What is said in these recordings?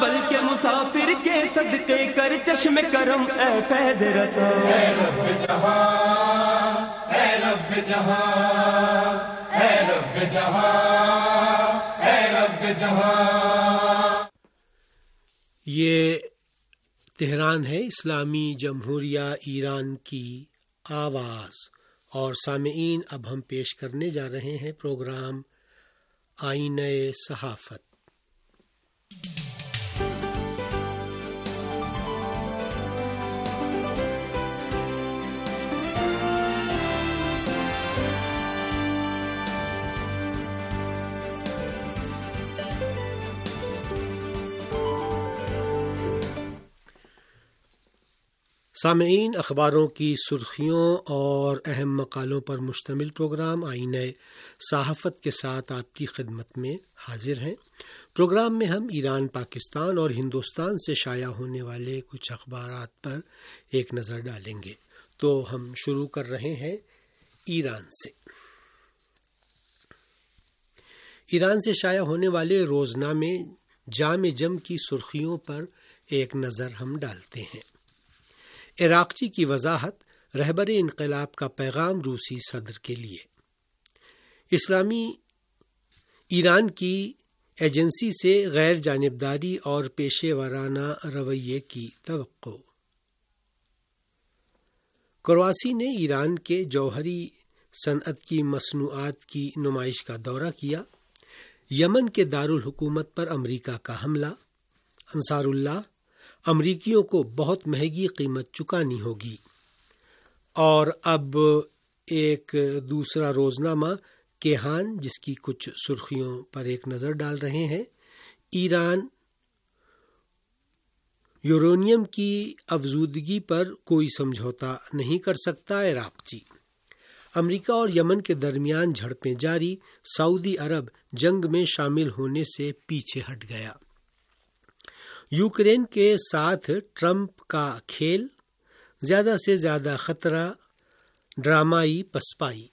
بلکہ مسافر کے صدقے کر چشم کرم اے فیض رسا. اے رب جہاں، اے رب جہاں، اے رب جہاں، اے رب جہاں. یہ تہران ہے، اسلامی جمہوریہ ایران کی آواز. اور سامعین، اب ہم پیش کرنے جا رہے ہیں پروگرام آئینہ صحافت. سامعین، اخباروں کی سرخیوں اور اہم مقالوں پر مشتمل پروگرام آئینہ صحافت کے ساتھ آپ کی خدمت میں حاضر ہیں. پروگرام میں ہم ایران، پاکستان اور ہندوستان سے شائع ہونے والے کچھ اخبارات پر ایک نظر ڈالیں گے. تو ہم شروع کر رہے ہیں ایران سے. ایران سے شائع ہونے والے روزنامے جام جم کی سرخیوں پر ایک نظر ہم ڈالتے ہیں. عراقچی کی وضاحت، رہبر انقلاب کا پیغام روسی صدر کے لیے. اسلامی ایران کی ایجنسی سے غیر جانبداری اور پیشے ورانہ رویے کی توقع. کرواسی نے ایران کے جوہری صنعت کی مصنوعات کی نمائش کا دورہ کیا. یمن کے دارالحکومت پر امریکہ کا حملہ. انصار اللہ، امریکیوں کو بہت مہنگی قیمت چکانی ہوگی. اور اب ایک دوسرا روزنامہ کیہان، جس کی کچھ سرخیوں پر ایک نظر ڈال رہے ہیں. ایران یورینیم کی افزودگی پر کوئی سمجھوتا نہیں کر سکتا. عراقچی، امریکہ اور یمن کے درمیان جھڑپیں جاری. سعودی عرب جنگ میں شامل ہونے سے پیچھے ہٹ گیا. یوکرین کے ساتھ ٹرمپ کا کھیل، زیادہ سے زیادہ خطرہ، ڈرامائی پسپائی.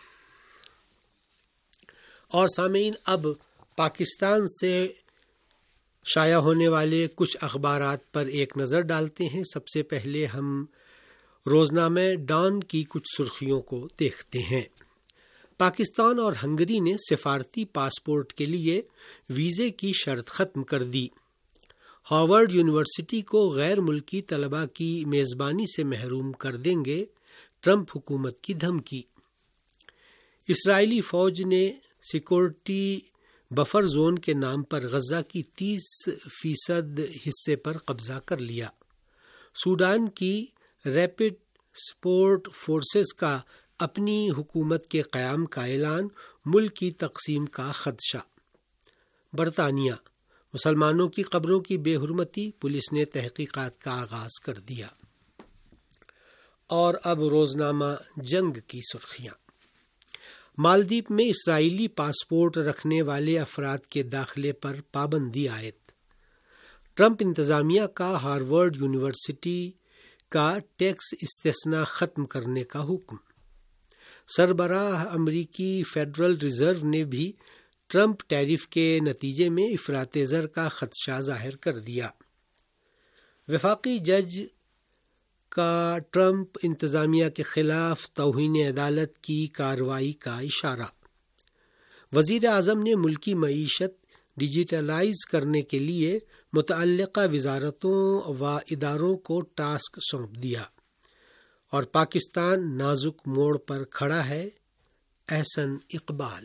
اور سامعین، اب پاکستان سے شائع ہونے والے کچھ اخبارات پر ایک نظر ڈالتے ہیں. سب سے پہلے ہم روزنامہ ڈان کی کچھ سرخیوں کو دیکھتے ہیں. پاکستان اور ہنگری نے سفارتی پاسپورٹ کے لیے ویزے کی شرط ختم کر دی. ہارورڈ یونیورسٹی کو غیر ملکی طلباء کی میزبانی سے محروم کر دیں گے، ٹرمپ حکومت کی دھمکی. اسرائیلی فوج نے سیکورٹی بفر زون کے نام پر غزہ کی 30% حصے پر قبضہ کر لیا. سوڈان کی ریپڈ سپورٹ فورسز کا اپنی حکومت کے قیام کا اعلان، ملک کی تقسیم کا خدشہ. برطانیہ، مسلمانوں کی قبروں کی بے حرمتی، پولیس نے تحقیقات کا آغاز کر دیا. اور اب روزنامہ جنگ کی سرخیاں. مالدیپ میں اسرائیلی پاسپورٹ رکھنے والے افراد کے داخلے پر پابندی عائد. ٹرمپ انتظامیہ کا ہارورڈ یونیورسٹی کا ٹیکس استثناء ختم کرنے کا حکم. سربراہ امریکی فیڈرل ریزرو نے بھی ٹرمپ ٹیرف کے نتیجے میں افراط زر کا خدشہ ظاہر کر دیا. وفاقی جج کا ٹرمپ انتظامیہ کے خلاف توہین عدالت کی کارروائی کا اشارہ. وزیر اعظم نے ملکی معیشت ڈیجیٹلائز کرنے کے لیے متعلقہ وزارتوں و اداروں کو ٹاسک سونپ دیا. اور پاکستان نازک موڑ پر کھڑا ہے، احسن اقبال.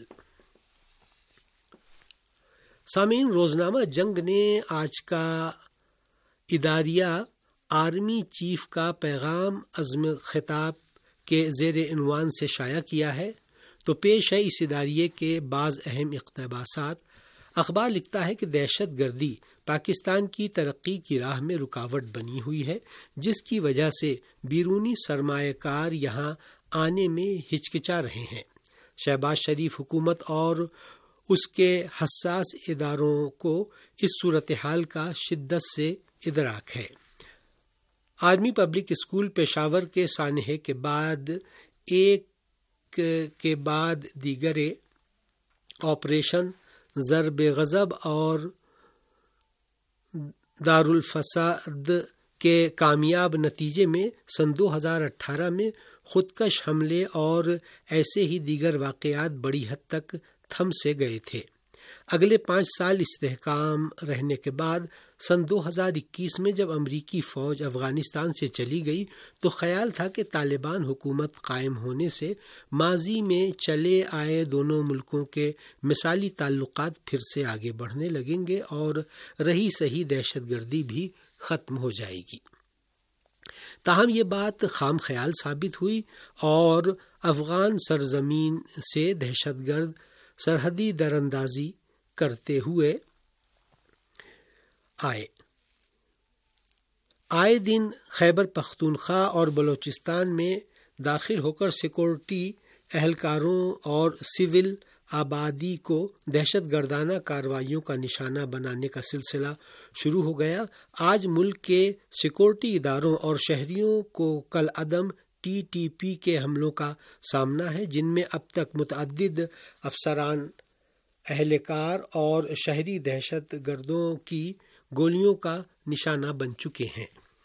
سامعین، روزنامہ جنگ نے آج کا اداریہ آرمی چیف کا پیغام عزم خطاب کے زیر عنوان سے شائع کیا ہے. تو پیش ہے اس اداریے کے بعض اہم اقتباسات. اخبار لکھتا ہے کہ دہشت گردی پاکستان کی ترقی کی راہ میں رکاوٹ بنی ہوئی ہے، جس کی وجہ سے بیرونی سرمایہ کار یہاں آنے میں ہچکچا رہے ہیں. شہباز شریف حکومت اور اس کے حساس اداروں کو اس صورتحال کا شدت سے ادراک ہے. آرمی پبلک اسکول پشاور کے سانحے کے بعد ایک کے بعد دیگرے آپریشن ضرب غضب اور دارالفساد کے کامیاب نتیجے میں سن 2018 میں خودکش حملے اور ایسے ہی دیگر واقعات بڑی حد تک تھم سے گئے تھے۔ اگلے 5 سال استحکام رہنے کے بعد سن 2021 میں جب امریکی فوج افغانستان سے چلی گئی تو خیال تھا کہ طالبان حکومت قائم ہونے سے ماضی میں چلے آئے دونوں ملکوں کے مثالی تعلقات پھر سے آگے بڑھنے لگیں گے اور رہی سہی دہشت گردی بھی ختم ہو جائے گی۔ تاہم یہ بات خام خیال ثابت ہوئی اور افغان سرزمین سے دہشت گرد سرحدی دراندازی کرتے ہوئے آئے دن خیبر پختونخوا اور بلوچستان میں داخل ہو کر سیکورٹی اہلکاروں اور سول آبادی کو دہشت گردانہ کارروائیوں کا نشانہ بنانے کا سلسلہ شروع ہو گیا۔ آج ملک کے سیکورٹی اداروں اور شہریوں کو کالعدم TTP کے حملوں کا سامنا ہے، جن میں اب تک متعدد افسران، اہلکار اور شہری دہشت گردوں کی گولیوں کا نشانہ بن چکے ہیں۔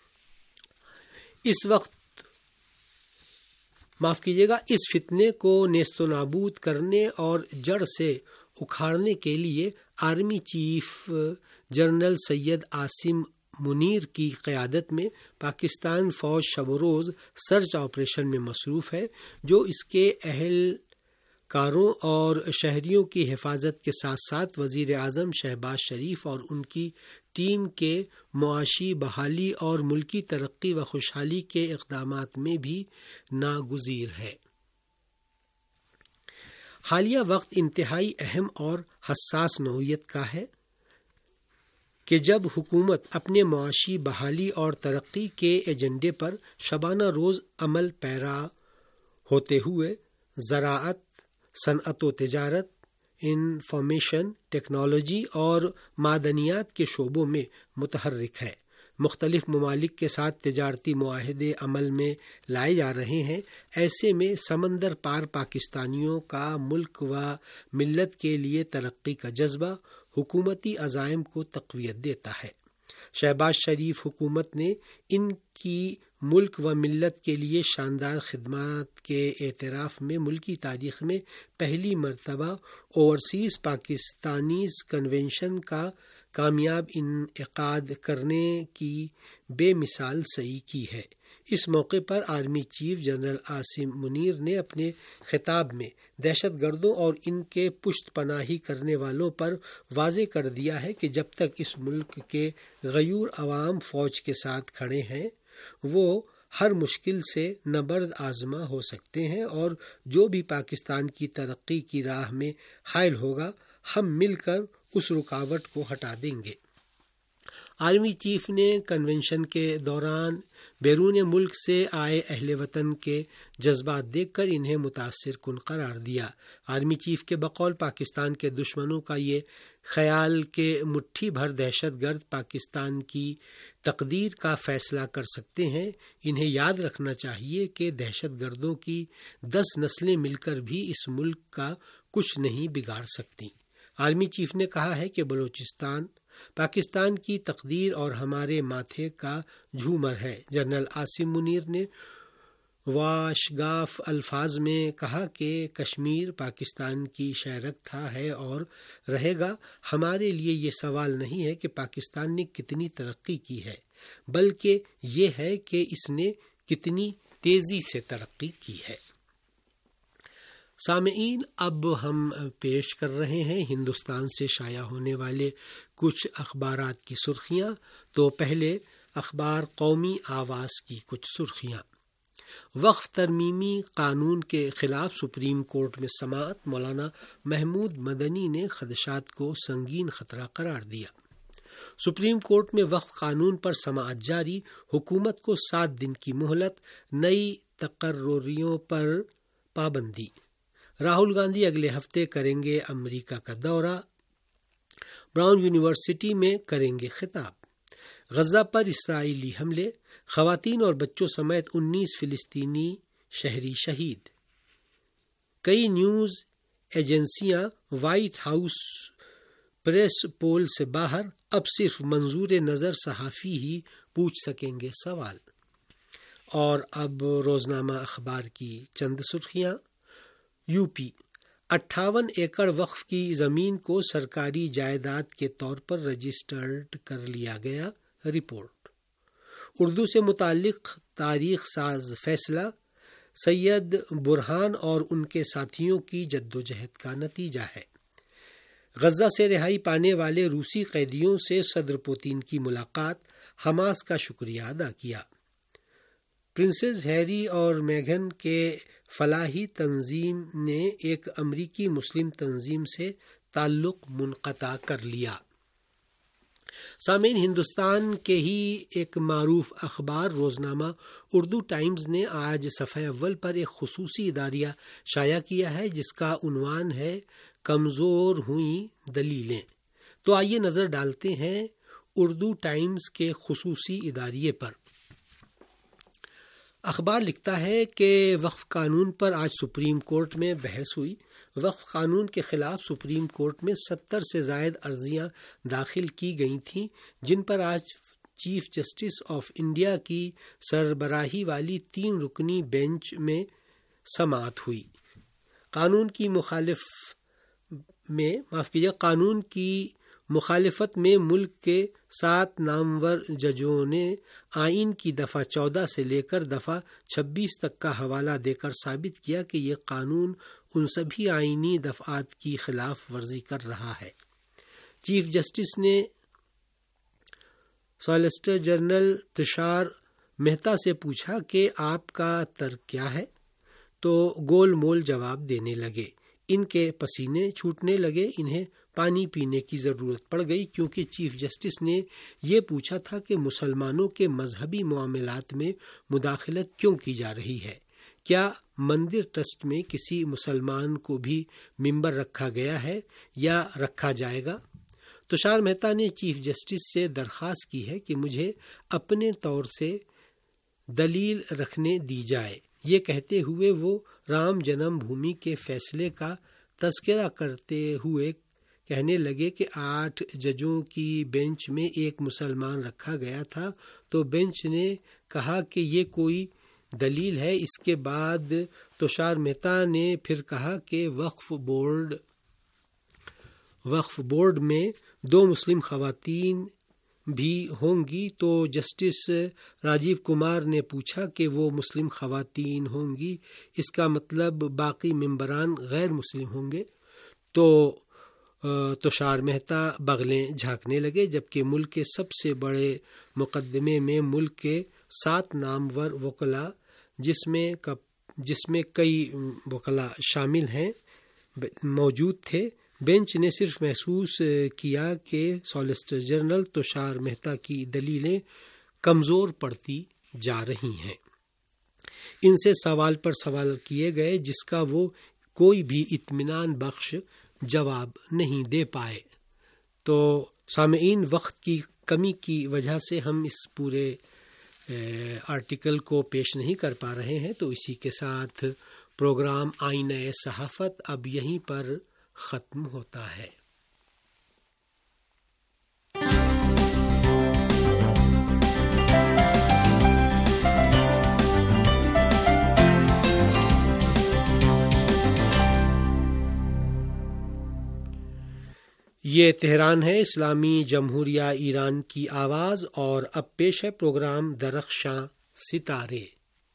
اس فتنے کو نیست و نابود کرنے اور جڑ سے اکھاڑنے کے لیے army chief general Syed Asim Munir کی قیادت میں پاکستان فوج شب و روز سرچ آپریشن میں مصروف ہے، جو اس کے اہلکاروں اور شہریوں کی حفاظت کے ساتھ ساتھ وزیر اعظم شہباز شریف اور ان کی ٹیم کے معاشی بحالی اور ملکی ترقی و خوشحالی کے اقدامات میں بھی ناگزیر ہے۔ حالیہ وقت انتہائی اہم اور حساس نوعیت کا ہے کہ جب حکومت اپنے معاشی بحالی اور ترقی کے ایجنڈے پر شبانہ روز عمل پیرا ہوتے ہوئے زراعت، صنعت و تجارت، انفارمیشن ٹیکنالوجی اور معدنیات کے شعبوں میں متحرک ہے، مختلف ممالک کے ساتھ تجارتی معاہدے عمل میں لائے جا رہے ہیں، ایسے میں سمندر پار پاکستانیوں کا ملک و ملت کے لیے ترقی کا جذبہ حکومتی عزائم کو تقویت دیتا ہے۔ شہباز شریف حکومت نے ان کی ملک و ملت کے لیے شاندار خدمات کے اعتراف میں ملکی تاریخ میں پہلی مرتبہ اوورسیز پاکستانیز کنونشن کا کامیاب انعقاد کرنے کی بے مثال سعی کی ہے۔ اس موقع پر army chief general Asim Munir نے اپنے خطاب میں دہشت گردوں اور ان کے پشت پناہی کرنے والوں پر واضح کر دیا ہے کہ جب تک اس ملک کے غیور عوام فوج کے ساتھ کھڑے ہیں، وہ ہر مشکل سے نبرد آزما ہو سکتے ہیں، اور جو بھی پاکستان کی ترقی کی راہ میں حائل ہوگا، ہم مل کر اس رکاوٹ کو ہٹا دیں گے۔ آرمی چیف نے کنونشن کے دوران بیرون ملک سے آئے اہل وطن کے جذبات دیکھ کر انہیں متاثر کن قرار دیا۔ آرمی چیف کے بقول پاکستان کے دشمنوں کا یہ خیال کہ مٹھی بھر دہشت گرد پاکستان کی تقدیر کا فیصلہ کر سکتے ہیں، انہیں یاد رکھنا چاہیے کہ دہشت گردوں کی 10 نسلیں مل کر بھی اس ملک کا کچھ نہیں بگاڑ سکتی۔ آرمی چیف نے کہا ہے کہ بلوچستان پاکستان کی تقدیر اور ہمارے ماتھے کا جھومر ہے۔ جنرل عاصم منیر نے واشگاف الفاظ میں کہا کہ کشمیر پاکستان کی شہرت ہے اور رہے گا۔ ہمارے لیے یہ سوال نہیں ہے کہ پاکستان نے کتنی ترقی کی ہے، بلکہ یہ ہے کہ اس نے کتنی تیزی سے ترقی کی ہے۔ سامعین، اب ہم پیش کر رہے ہیں ہندوستان سے شائع ہونے والے کچھ اخبارات کی سرخیاں۔ تو پہلے اخبار قومی آواز کی کچھ سرخیاں۔ وقف ترمیمی قانون کے خلاف سپریم کورٹ میں سماعت، مولانا محمود مدنی نے خدشات کو سنگین خطرہ قرار دیا۔ سپریم کورٹ میں وقف قانون پر سماعت جاری، حکومت کو 7 دن کی مہلت، نئی تقرریوں پر پابندی۔ راہل گاندھی اگلے ہفتے کریں گے امریکہ کا دورہ، براؤن یونیورسٹی میں کریں گے خطاب۔ غزہ پر اسرائیلی حملے، خواتین اور بچوں سمیت 19 فلسطینی شہری شہید۔ کئی نیوز ایجنسیاں وائٹ ہاؤس پریس پول سے باہر، اب صرف منظور نظر صحافی ہی پوچھ سکیں گے سوال۔ اور اب روزنامہ اخبار کی چند سرخیاں۔ یو پی 58 ایکڑ وقف کی زمین کو سرکاری جائیداد کے طور پر رجسٹرڈ کر لیا گیا، رپورٹ۔ اردو سے متعلق تاریخ ساز فیصلہ سید برہان اور ان کے ساتھیوں کی جدوجہد کا نتیجہ ہے۔ غزہ سے رہائی پانے والے روسی قیدیوں سے صدر پوتین کی ملاقات، حماس کا شکریہ ادا کیا۔ پرنسز ہیری اور میگھن کے فلاحی تنظیم نے ایک امریکی مسلم تنظیم سے تعلق منقطع کر لیا۔ سامعین، ہندوستان کے ہی ایک معروف اخبار روزنامہ اردو ٹائمز نے آج صفحہ اول پر ایک خصوصی اداریہ شائع کیا ہے جس کا عنوان ہے کمزور ہوئیں دلیلیں۔ تو آئیے نظر ڈالتے ہیں اردو ٹائمز کے خصوصی اداریے پر۔ اخبار لکھتا ہے کہ وقف قانون پر آج سپریم کورٹ میں بحث ہوئی۔ وقف قانون کے خلاف سپریم کورٹ میں 70 سے زائد عرضیاں داخل کی گئی تھیں، جن پر آج چیف جسٹس آف انڈیا کی سربراہی والی 3 رکنی بینچ میں سماعت ہوئی۔ قانون کی مخالفت میں ملک کے 7 نامور ججوں نے آئین کی دفعہ 14 سے لے کر دفعہ 26 تک کا حوالہ دے کر ثابت کیا کہ یہ قانون ان سبھی آئینی دفعات کی خلاف ورزی کر رہا ہے۔ چیف جسٹس نے سالیسیٹر جنرل تشار مہتا سے پوچھا کہ آپ کا ترک کیا ہے، تو گول مول جواب دینے لگے۔ ان کے پسینے چھوٹنے لگے، انہیں پانی پینے کی ضرورت پڑ گئی، کیونکہ چیف جسٹس نے یہ پوچھا تھا کہ مسلمانوں کے مذہبی معاملات میں مداخلت کیوں کی جا رہی ہے؟ کیا مندر ٹرسٹ میں کسی مسلمان کو بھی ممبر رکھا گیا ہے یا رکھا جائے گا؟ تشار مہتا نے چیف جسٹس سے درخواست کی ہے کہ مجھے اپنے طور سے دلیل رکھنے دی جائے۔ یہ کہتے ہوئے وہ رام جنم بھومی کے فیصلے کا تذکرہ کرتے ہوئے کہنے لگے کہ 8 ججوں کی بینچ میں ایک مسلمان رکھا گیا تھا، تو بینچ نے کہا کہ یہ کوئی دلیل ہے۔ اس کے بعد تشار مہتا نے پھر کہا کہ وقف بورڈ میں 2 مسلم خواتین بھی ہوں گی، تو جسٹس راجیو کمار نے پوچھا کہ وہ مسلم خواتین ہوں گی، اس کا مطلب باقی ممبران غیر مسلم ہوں گے؟ تو تشار مہتا بغلیں جھانکنے لگے، جبکہ ملک کے سب سے بڑے مقدمے میں ملک کے 7 نامور وکلاء جس میں کئی وکلاء شامل ہیں موجود تھے۔ بینچ نے صرف محسوس کیا کہ سالیسیٹر جنرل تشار مہتا کی دلیلیں کمزور پڑتی جا رہی ہیں۔ ان سے سوال پر سوال کیے گئے جس کا وہ کوئی بھی اطمینان بخش جواب نہیں دے پائے۔ تو سامعین، وقت کی کمی کی وجہ سے ہم اس پورے آرٹیکل کو پیش نہیں کر پا رہے ہیں، تو اسی کے ساتھ پروگرام آئینہ صحافت اب یہیں پر ختم ہوتا ہے۔ یہ تہران ہے، اسلامی جمہوریہ ایران کی آواز، اور اب پیش ہے پروگرام درخشاں ستارے۔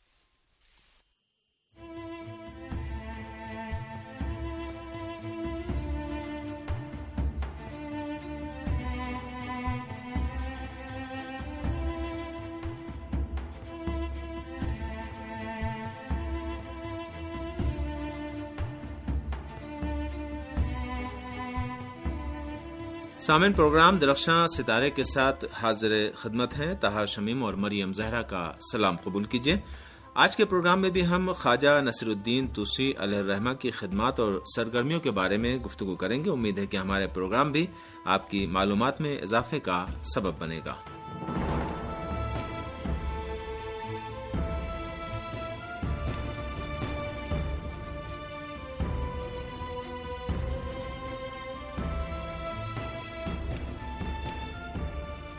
سامعین، پروگرام درخشاں ستارے کے ساتھ حاضر خدمت ہیں طہا شمیم اور مریم زہرا کا سلام قبول کیجیے۔ آج کے پروگرام میں بھی ہم خواجہ نصیر الدین طوسی علیہ الرحمہ کی خدمات اور سرگرمیوں کے بارے میں گفتگو کریں گے۔ امید ہے کہ ہمارے پروگرام بھی آپ کی معلومات میں اضافے کا سبب بنے گا۔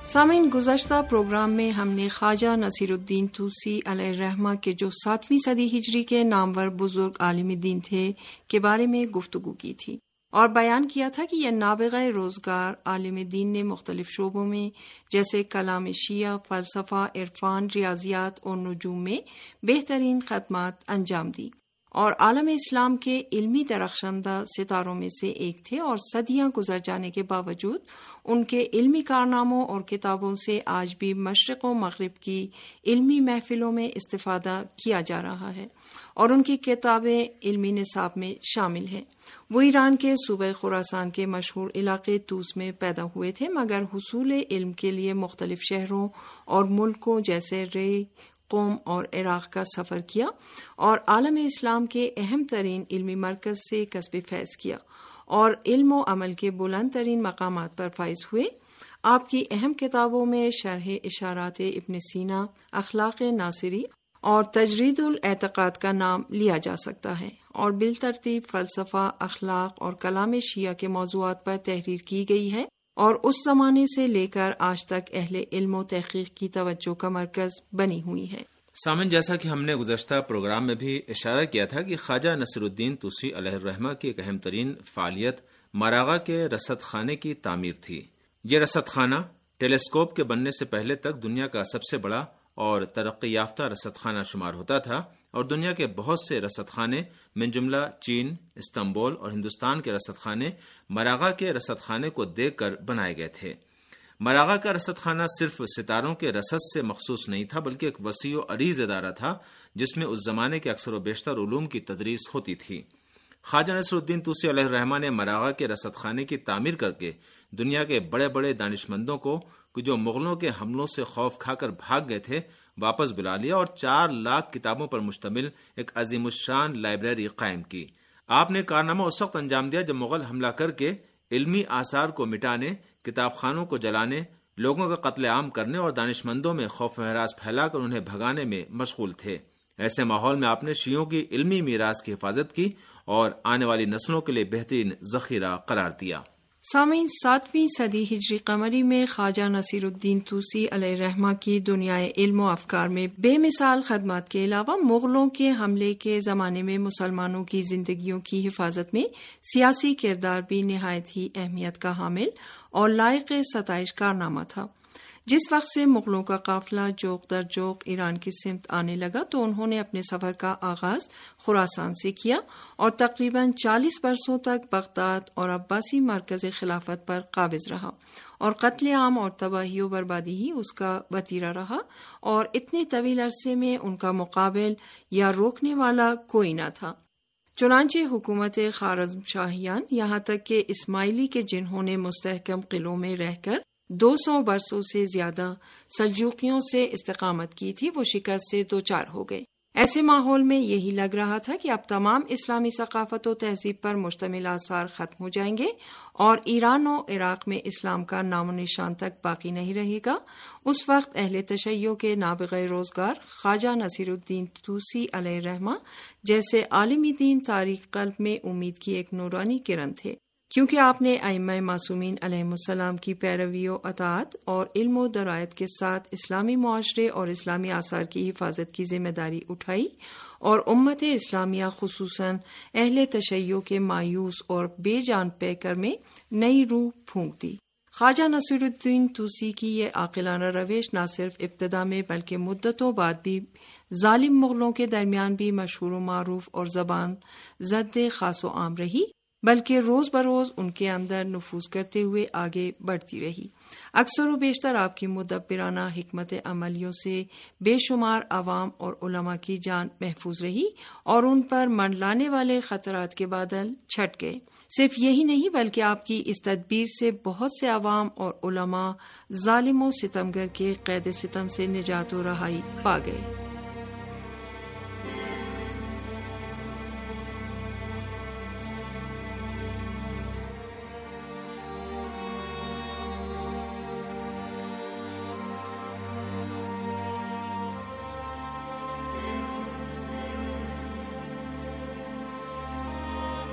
سامعین، گزشتہ پروگرام میں ہم نے خواجہ نصیر الدین طوسی علیہ الرحمہ کے جو 7ویں صدی ہجری کے نامور بزرگ عالم دین تھے کے بارے میں گفتگو کی تھی اور بیان کیا تھا کہ یہ نابغہ روزگار عالم دین نے مختلف شعبوں میں جیسے کلام شیعہ، فلسفہ، عرفان، ریاضیات اور نجوم میں بہترین خدمات انجام دی اور عالم اسلام کے علمی درخشندہ ستاروں میں سے ایک تھے، اور صدیاں گزر جانے کے باوجود ان کے علمی کارناموں اور کتابوں سے آج بھی مشرق و مغرب کی علمی محفلوں میں استفادہ کیا جا رہا ہے اور ان کی کتابیں علمی نصاب میں شامل ہیں۔ وہ ایران کے صوبہ خراسان کے مشہور علاقے طوس میں پیدا ہوئے تھے، مگر حصول علم کے لیے مختلف شہروں اور ملکوں جیسے رے، قوم اور عراق کا سفر کیا اور عالم اسلام کے اہم ترین علمی مرکز سے کسب فیض کیا اور علم و عمل کے بلند ترین مقامات پر فائز ہوئے۔ آپ کی اہم کتابوں میں شرح اشارات ابن سینا، اخلاق ناصری اور تجرید الاعتقاد کا نام لیا جا سکتا ہے، اور بالترتیب فلسفہ، اخلاق اور کلام شیعہ کے موضوعات پر تحریر کی گئی ہے اور اس زمانے سے لے کر آج تک اہل علم و تحقیق کی توجہ کا مرکز بنی ہوئی ہے۔ سامن، جیسا کہ ہم نے گزشتہ پروگرام میں بھی اشارہ کیا تھا کہ خواجہ نصیر الدین طوسی علیہ الرحمہ کی ایک اہم ترین فعالیت مراغہ کے رصد خانے کی تعمیر تھی۔ یہ رصد خانہ ٹیلیسکوپ کے بننے سے پہلے تک دنیا کا سب سے بڑا اور ترقی یافتہ رصد خانہ شمار ہوتا تھا، اور دنیا کے بہت سے رصد خانے من جملہ چین، استنبول اور ہندوستان کے رصد خانے مراغہ کے رصد خانے کو دیکھ کر بنائے گئے تھے۔ مراغہ کا رصد خانہ صرف ستاروں کے رصد سے مخصوص نہیں تھا، بلکہ ایک وسیع و عریض ادارہ تھا جس میں اس زمانے کے اکثر و بیشتر علوم کی تدریس ہوتی تھی۔ خواجہ نصیر الدین طوسی علیہ الرحمہ نے مراغہ کے رصد خانے کی تعمیر کر کے دنیا کے بڑے بڑے دانشمندوں کو جو مغلوں کے حملوں سے خوف کھا کر بھاگ گئے تھے واپس بلا لیا اور 4 لاکھ کتابوں پر مشتمل ایک عظیم الشان لائبریری قائم کی۔ آپ نے کارنامہ اس وقت انجام دیا جب مغل حملہ کر کے علمی آثار کو مٹانے، کتاب خانوں کو جلانے، لوگوں کا قتل عام کرنے اور دانشمندوں میں خوف و ہراس پھیلا کر انہیں بھگانے میں مشغول تھے۔ ایسے ماحول میں آپ نے شیعوں کی علمی میراث کی حفاظت کی اور آنے والی نسلوں کے لیے بہترین ذخیرہ قرار دیا۔ سامعین، 7ویں صدی ہجری قمری میں خواجہ نصیر الدین طوسی علیہ الرحمہ کی دنیائے علم و افکار میں بے مثال خدمات کے علاوہ مغلوں کے حملے کے زمانے میں مسلمانوں کی زندگیوں کی حفاظت میں سیاسی کردار بھی نہایت ہی اہمیت کا حامل اور لائق ستائش کارنامہ تھا۔ جس وقت سے مغلوں کا قافلہ جوق در جوق ایران کی سمت آنے لگا تو انہوں نے اپنے سفر کا آغاز خراسان سے کیا اور تقریباً 40 برسوں تک بغداد اور عباسی مرکز خلافت پر قابض رہا، اور قتل عام اور تباہی و بربادی ہی اس کا وتیرہ رہا، اور اتنے طویل عرصے میں ان کا مقابل یا روکنے والا کوئی نہ تھا۔ چنانچہ حکومت خوارزم شاہیان، یہاں تک کہ اسماعیلی کے جنہوں نے مستحکم قلعوں میں رہ کر 200 برسوں سے زیادہ سلجوقیوں سے استقامت کی تھی، وہ شکست سے دوچار ہو گئے۔ ایسے ماحول میں یہی لگ رہا تھا کہ اب تمام اسلامی ثقافت و تہذیب پر مشتمل آثار ختم ہو جائیں گے اور ایران و عراق میں اسلام کا نام و نشان تک باقی نہیں رہے گا۔ اس وقت اہل تشیع کے نابغہ روزگار خواجہ نصیر الدین طوسی علیہ الرحمہ جیسے عالمی دین تاریخ قلب میں امید کی ایک نورانی کرن تھے، کیونکہ آپ نے ائمہ معصومین علیہم السلام کی پیروی و اطاعت اور علم و درایت کے ساتھ اسلامی معاشرے اور اسلامی آثار کی حفاظت کی ذمہ داری اٹھائی اور امت اسلامیہ خصوصاً اہل تشیع کے مایوس اور بے جان پیکر میں نئی روح پھونک دی۔ خواجہ نصیر الدین طوسی کی یہ عاقلانہ روش نہ صرف ابتدا میں بلکہ مدتوں بعد بھی ظالم مغلوں کے درمیان بھی مشہور و معروف اور زبان زد خاص و عام رہی، بلکہ روز بروز ان کے اندر نفوذ کرتے ہوئے آگے بڑھتی رہی۔ اکثر و بیشتر آپ کی مدبرانہ حکمت عملیوں سے بے شمار عوام اور علماء کی جان محفوظ رہی اور ان پر منڈلانے والے خطرات کے بادل چھٹ گئے۔ صرف یہی نہیں بلکہ آپ کی اس تدبیر سے بہت سے عوام اور علماء ظالم و ستمگر کے قید ستم سے نجات و رہائی پا گئے۔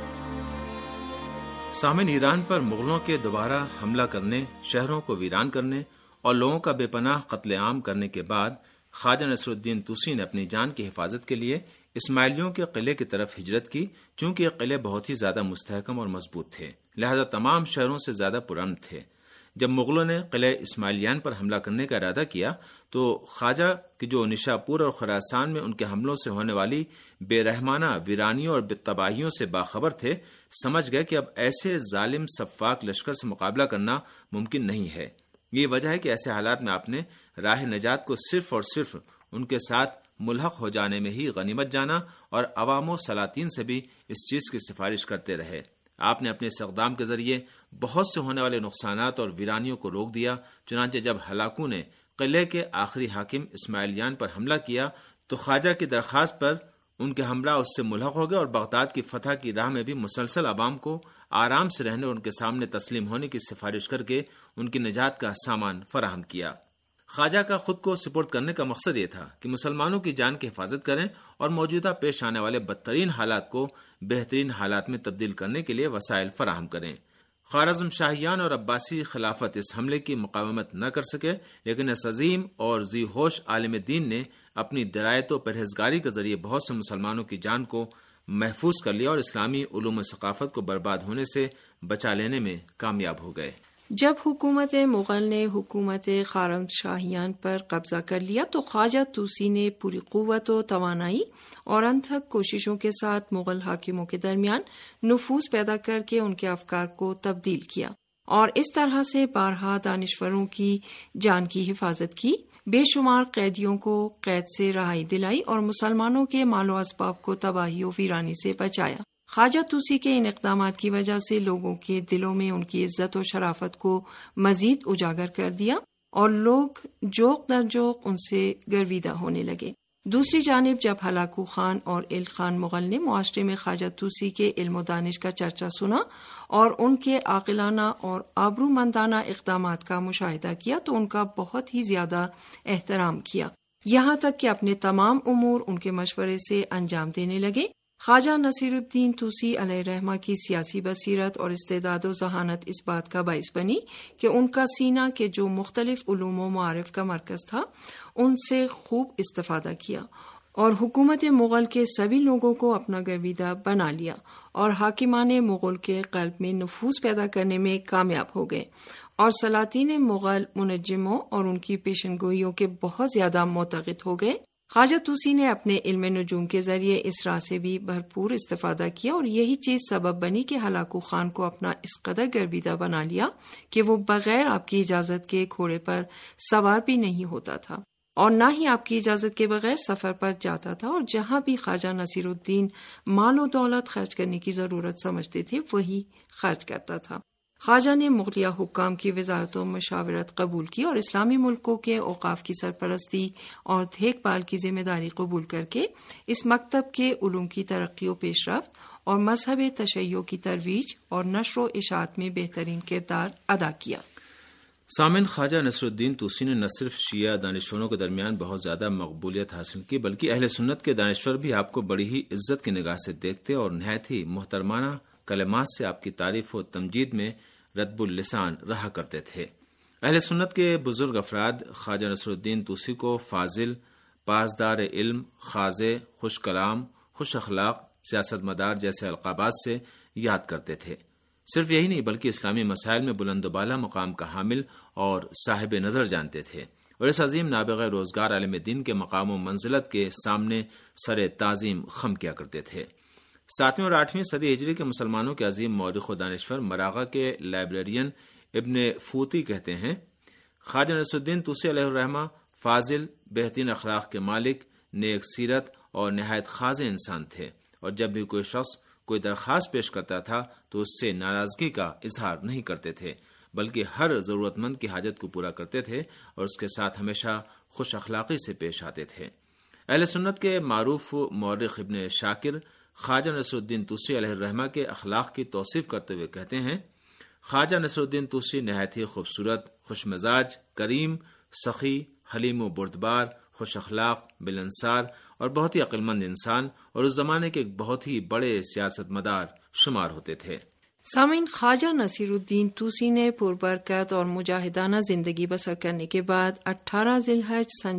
سامن، ایران پر مغلوں کے دوبارہ حملہ کرنے، شہروں کو ویران کرنے اور لوگوں کا بے پناہ قتل عام کرنے کے بعد خواجہ نصر الدین طوسی نے اپنی جان کی حفاظت کے لیے اسماعیلیوں کے قلعے کی طرف ہجرت کی، چونکہ یہ قلعے بہت ہی زیادہ مستحکم اور مضبوط تھے، لہذا تمام شہروں سے زیادہ پرامن تھے۔ جب مغلوں نے قلعہ اسماعیلیان پر حملہ کرنے کا ارادہ کیا تو خواجہ کی جو نشاپور اور خراسان میں ان کے حملوں سے ہونے والی بے رحمانہ ویرانیوں اور تباہیوں سے باخبر تھے، سمجھ گئے کہ اب ایسے ظالم سفاک لشکر سے مقابلہ کرنا ممکن نہیں ہے۔ یہ وجہ ہے کہ ایسے حالات میں آپ نے راہ نجات کو صرف اور صرف ان کے ساتھ ملحق ہو جانے میں ہی غنیمت جانا اور عوام و سلاطین سے بھی اس چیز کی سفارش کرتے رہے۔ آپ نے اپنے اس اقدام کے ذریعے بہت سے ہونے والے نقصانات اور ویرانیوں کو روک دیا۔ چنانچہ جب ہلاکوں نے قلعے کے آخری حاکم اسماعیلیان پر حملہ کیا تو خواجہ کی درخواست پر ان کے ہمراہ اس سے ملحق ہو گئے اور بغداد کی فتح کی راہ میں بھی مسلسل عوام کو آرام سے رہنے اور ان کے سامنے تسلیم ہونے کی سفارش کر کے ان کی نجات کا سامان فراہم کیا۔ خواجہ کا خود کو سپرد کرنے کا مقصد یہ تھا کہ مسلمانوں کی جان کی حفاظت کریں اور موجودہ پیش آنے والے بدترین حالات کو بہترین حالات میں تبدیل کرنے کے لیے وسائل فراہم کریں۔ خوارزم شاہیان اور عباسی خلافت اس حملے کی مقاومت نہ کر سکے، لیکن اس عظیم اور ذی ہوش عالم دین نے اپنی درایت و پرہیزگاری کے ذریعے بہت سے مسلمانوں کی جان کو محفوظ کر لیا اور اسلامی علوم و ثقافت کو برباد ہونے سے بچا لینے میں کامیاب ہو گئے۔ جب حکومت مغل نے حکومت خوارزم شاہیان پر قبضہ کر لیا تو خواجہ طوسی نے پوری قوت و توانائی اور انتھک کوششوں کے ساتھ مغل حاکموں کے درمیان نفوذ پیدا کر کے ان کے افکار کو تبدیل کیا اور اس طرح سے بارہا دانشوروں کی جان کی حفاظت کی، بے شمار قیدیوں کو قید سے رہائی دلائی اور مسلمانوں کے مال و اسباب کو تباہی و ویرانی سے بچایا۔ خواجہ طوسی کے ان اقدامات کی وجہ سے لوگوں کے دلوں میں ان کی عزت و شرافت کو مزید اجاگر کر دیا اور لوگ جوق در جوق ان سے گرویدہ ہونے لگے۔ دوسری جانب جب ہلاکو خان اور ایل خان مغل نے معاشرے میں خواجہ طوسی کے علم و دانش کا چرچا سنا اور ان کے عاقلانہ اور آبرومندانہ اقدامات کا مشاہدہ کیا تو ان کا بہت ہی زیادہ احترام کیا، یہاں تک کہ اپنے تمام امور ان کے مشورے سے انجام دینے لگے۔ خواجہ نصیر الدین طوسی علیہ الرحمہ کی سیاسی بصیرت اور استعداد و ذہانت اس بات کا باعث بنی کہ ان کا سینہ کے جو مختلف علوم و معارف کا مرکز تھا ان سے خوب استفادہ کیا اور حکومت مغل کے سبھی لوگوں کو اپنا گرویدہ بنا لیا اور حاکمان مغل کے قلب میں نفوذ پیدا کرنے میں کامیاب ہو گئے اور سلاطین مغل منجموں اور ان کی پیشن گوئیوں کے بہت زیادہ معتقد ہو گئے۔ خواجہ طوسی نے اپنے علم نجوم کے ذریعے اس راہ سے بھی بھرپور استفادہ کیا اور یہی چیز سبب بنی کہ ہلاکو خان کو اپنا اس قدر گرویدہ بنا لیا کہ وہ بغیر آپ کی اجازت کے گھوڑے پر سوار بھی نہیں ہوتا تھا اور نہ ہی آپ کی اجازت کے بغیر سفر پر جاتا تھا، اور جہاں بھی خواجہ نصیر الدین مال و دولت خرچ کرنے کی ضرورت سمجھتے تھے وہی خرچ کرتا تھا۔ خواجہ نے مغلیہ حکام کی وزارت و مشاورت قبول کی اور اسلامی ملکوں کے اوقاف کی سرپرستی اور دیکھ بھال کی ذمہ داری قبول کر کے اس مکتب کے علوم کی ترقی و پیش رفت اور مذہب تشیع کی ترویج اور نشر و اشاعت میں بہترین کردار ادا کیا۔ سامن، خواجہ نصر الدین طوسی نے نہ صرف شیعہ دانشوروں کے درمیان بہت زیادہ مقبولیت حاصل کی بلکہ اہل سنت کے دانشور بھی آپ کو بڑی ہی عزت کی نگاہ سے دیکھتے اور نہایت ہی محترمانہ کلمات سے آپ کی تعریف و تمجید میں رطب اللسان رہا کرتے تھے۔ اہل سنت کے بزرگ افراد خواجہ نصر الدین طوسی کو فاضل، پاسدار علم، خاضع، خوش کلام، خوش اخلاق، سیاست مدار جیسے القابات سے یاد کرتے تھے۔ صرف یہی نہیں بلکہ اسلامی مسائل میں بلند و بالا مقام کا حامل اور صاحب نظر جانتے تھے اور اس عظیم نابغہ روزگار عالم دین کے مقام و منزلت کے سامنے سر تعظیم خم کیا کرتے تھے۔ 7ویں اور 8ویں صدی ہجری کے مسلمانوں کے عظیم مورخ و دانشور مراغہ کے لائبریرین ابن فوتی کہتے ہیں، خواجہ نصر الدین طوسی علیہ الرحمہ فاضل، بہترین اخلاق کے مالک، نیک سیرت اور نہایت خاضع انسان تھے، اور جب بھی کوئی شخص کوئی درخواست پیش کرتا تھا تو اس سے ناراضگی کا اظہار نہیں کرتے تھے بلکہ ہر ضرورت مند کی حاجت کو پورا کرتے تھے اور اس کے ساتھ ہمیشہ خوش اخلاقی سے پیش آتے تھے۔ اہل سنت کے معروف مورخ ابن شاکر خواجہ نصر الدین طوسی علیہ الرحمہ کے اخلاق کی توصیف کرتے ہوئے کہتے ہیں، خواجہ نصر الدین طوسی نہایت ہی خوبصورت، خوش مزاج، کریم، سخی، حلیم و بردبار، خوش اخلاق، ملنسار اور بہت ہی عقل مند انسان اور اس زمانے کے ایک بہت ہی بڑے سیاست مدار شمار ہوتے تھے۔ سامعین، خواجہ نصیر الدین طوسی نے پربرکت اور مجاہدانہ زندگی بسر کرنے کے بعد 18 ذی الحج سن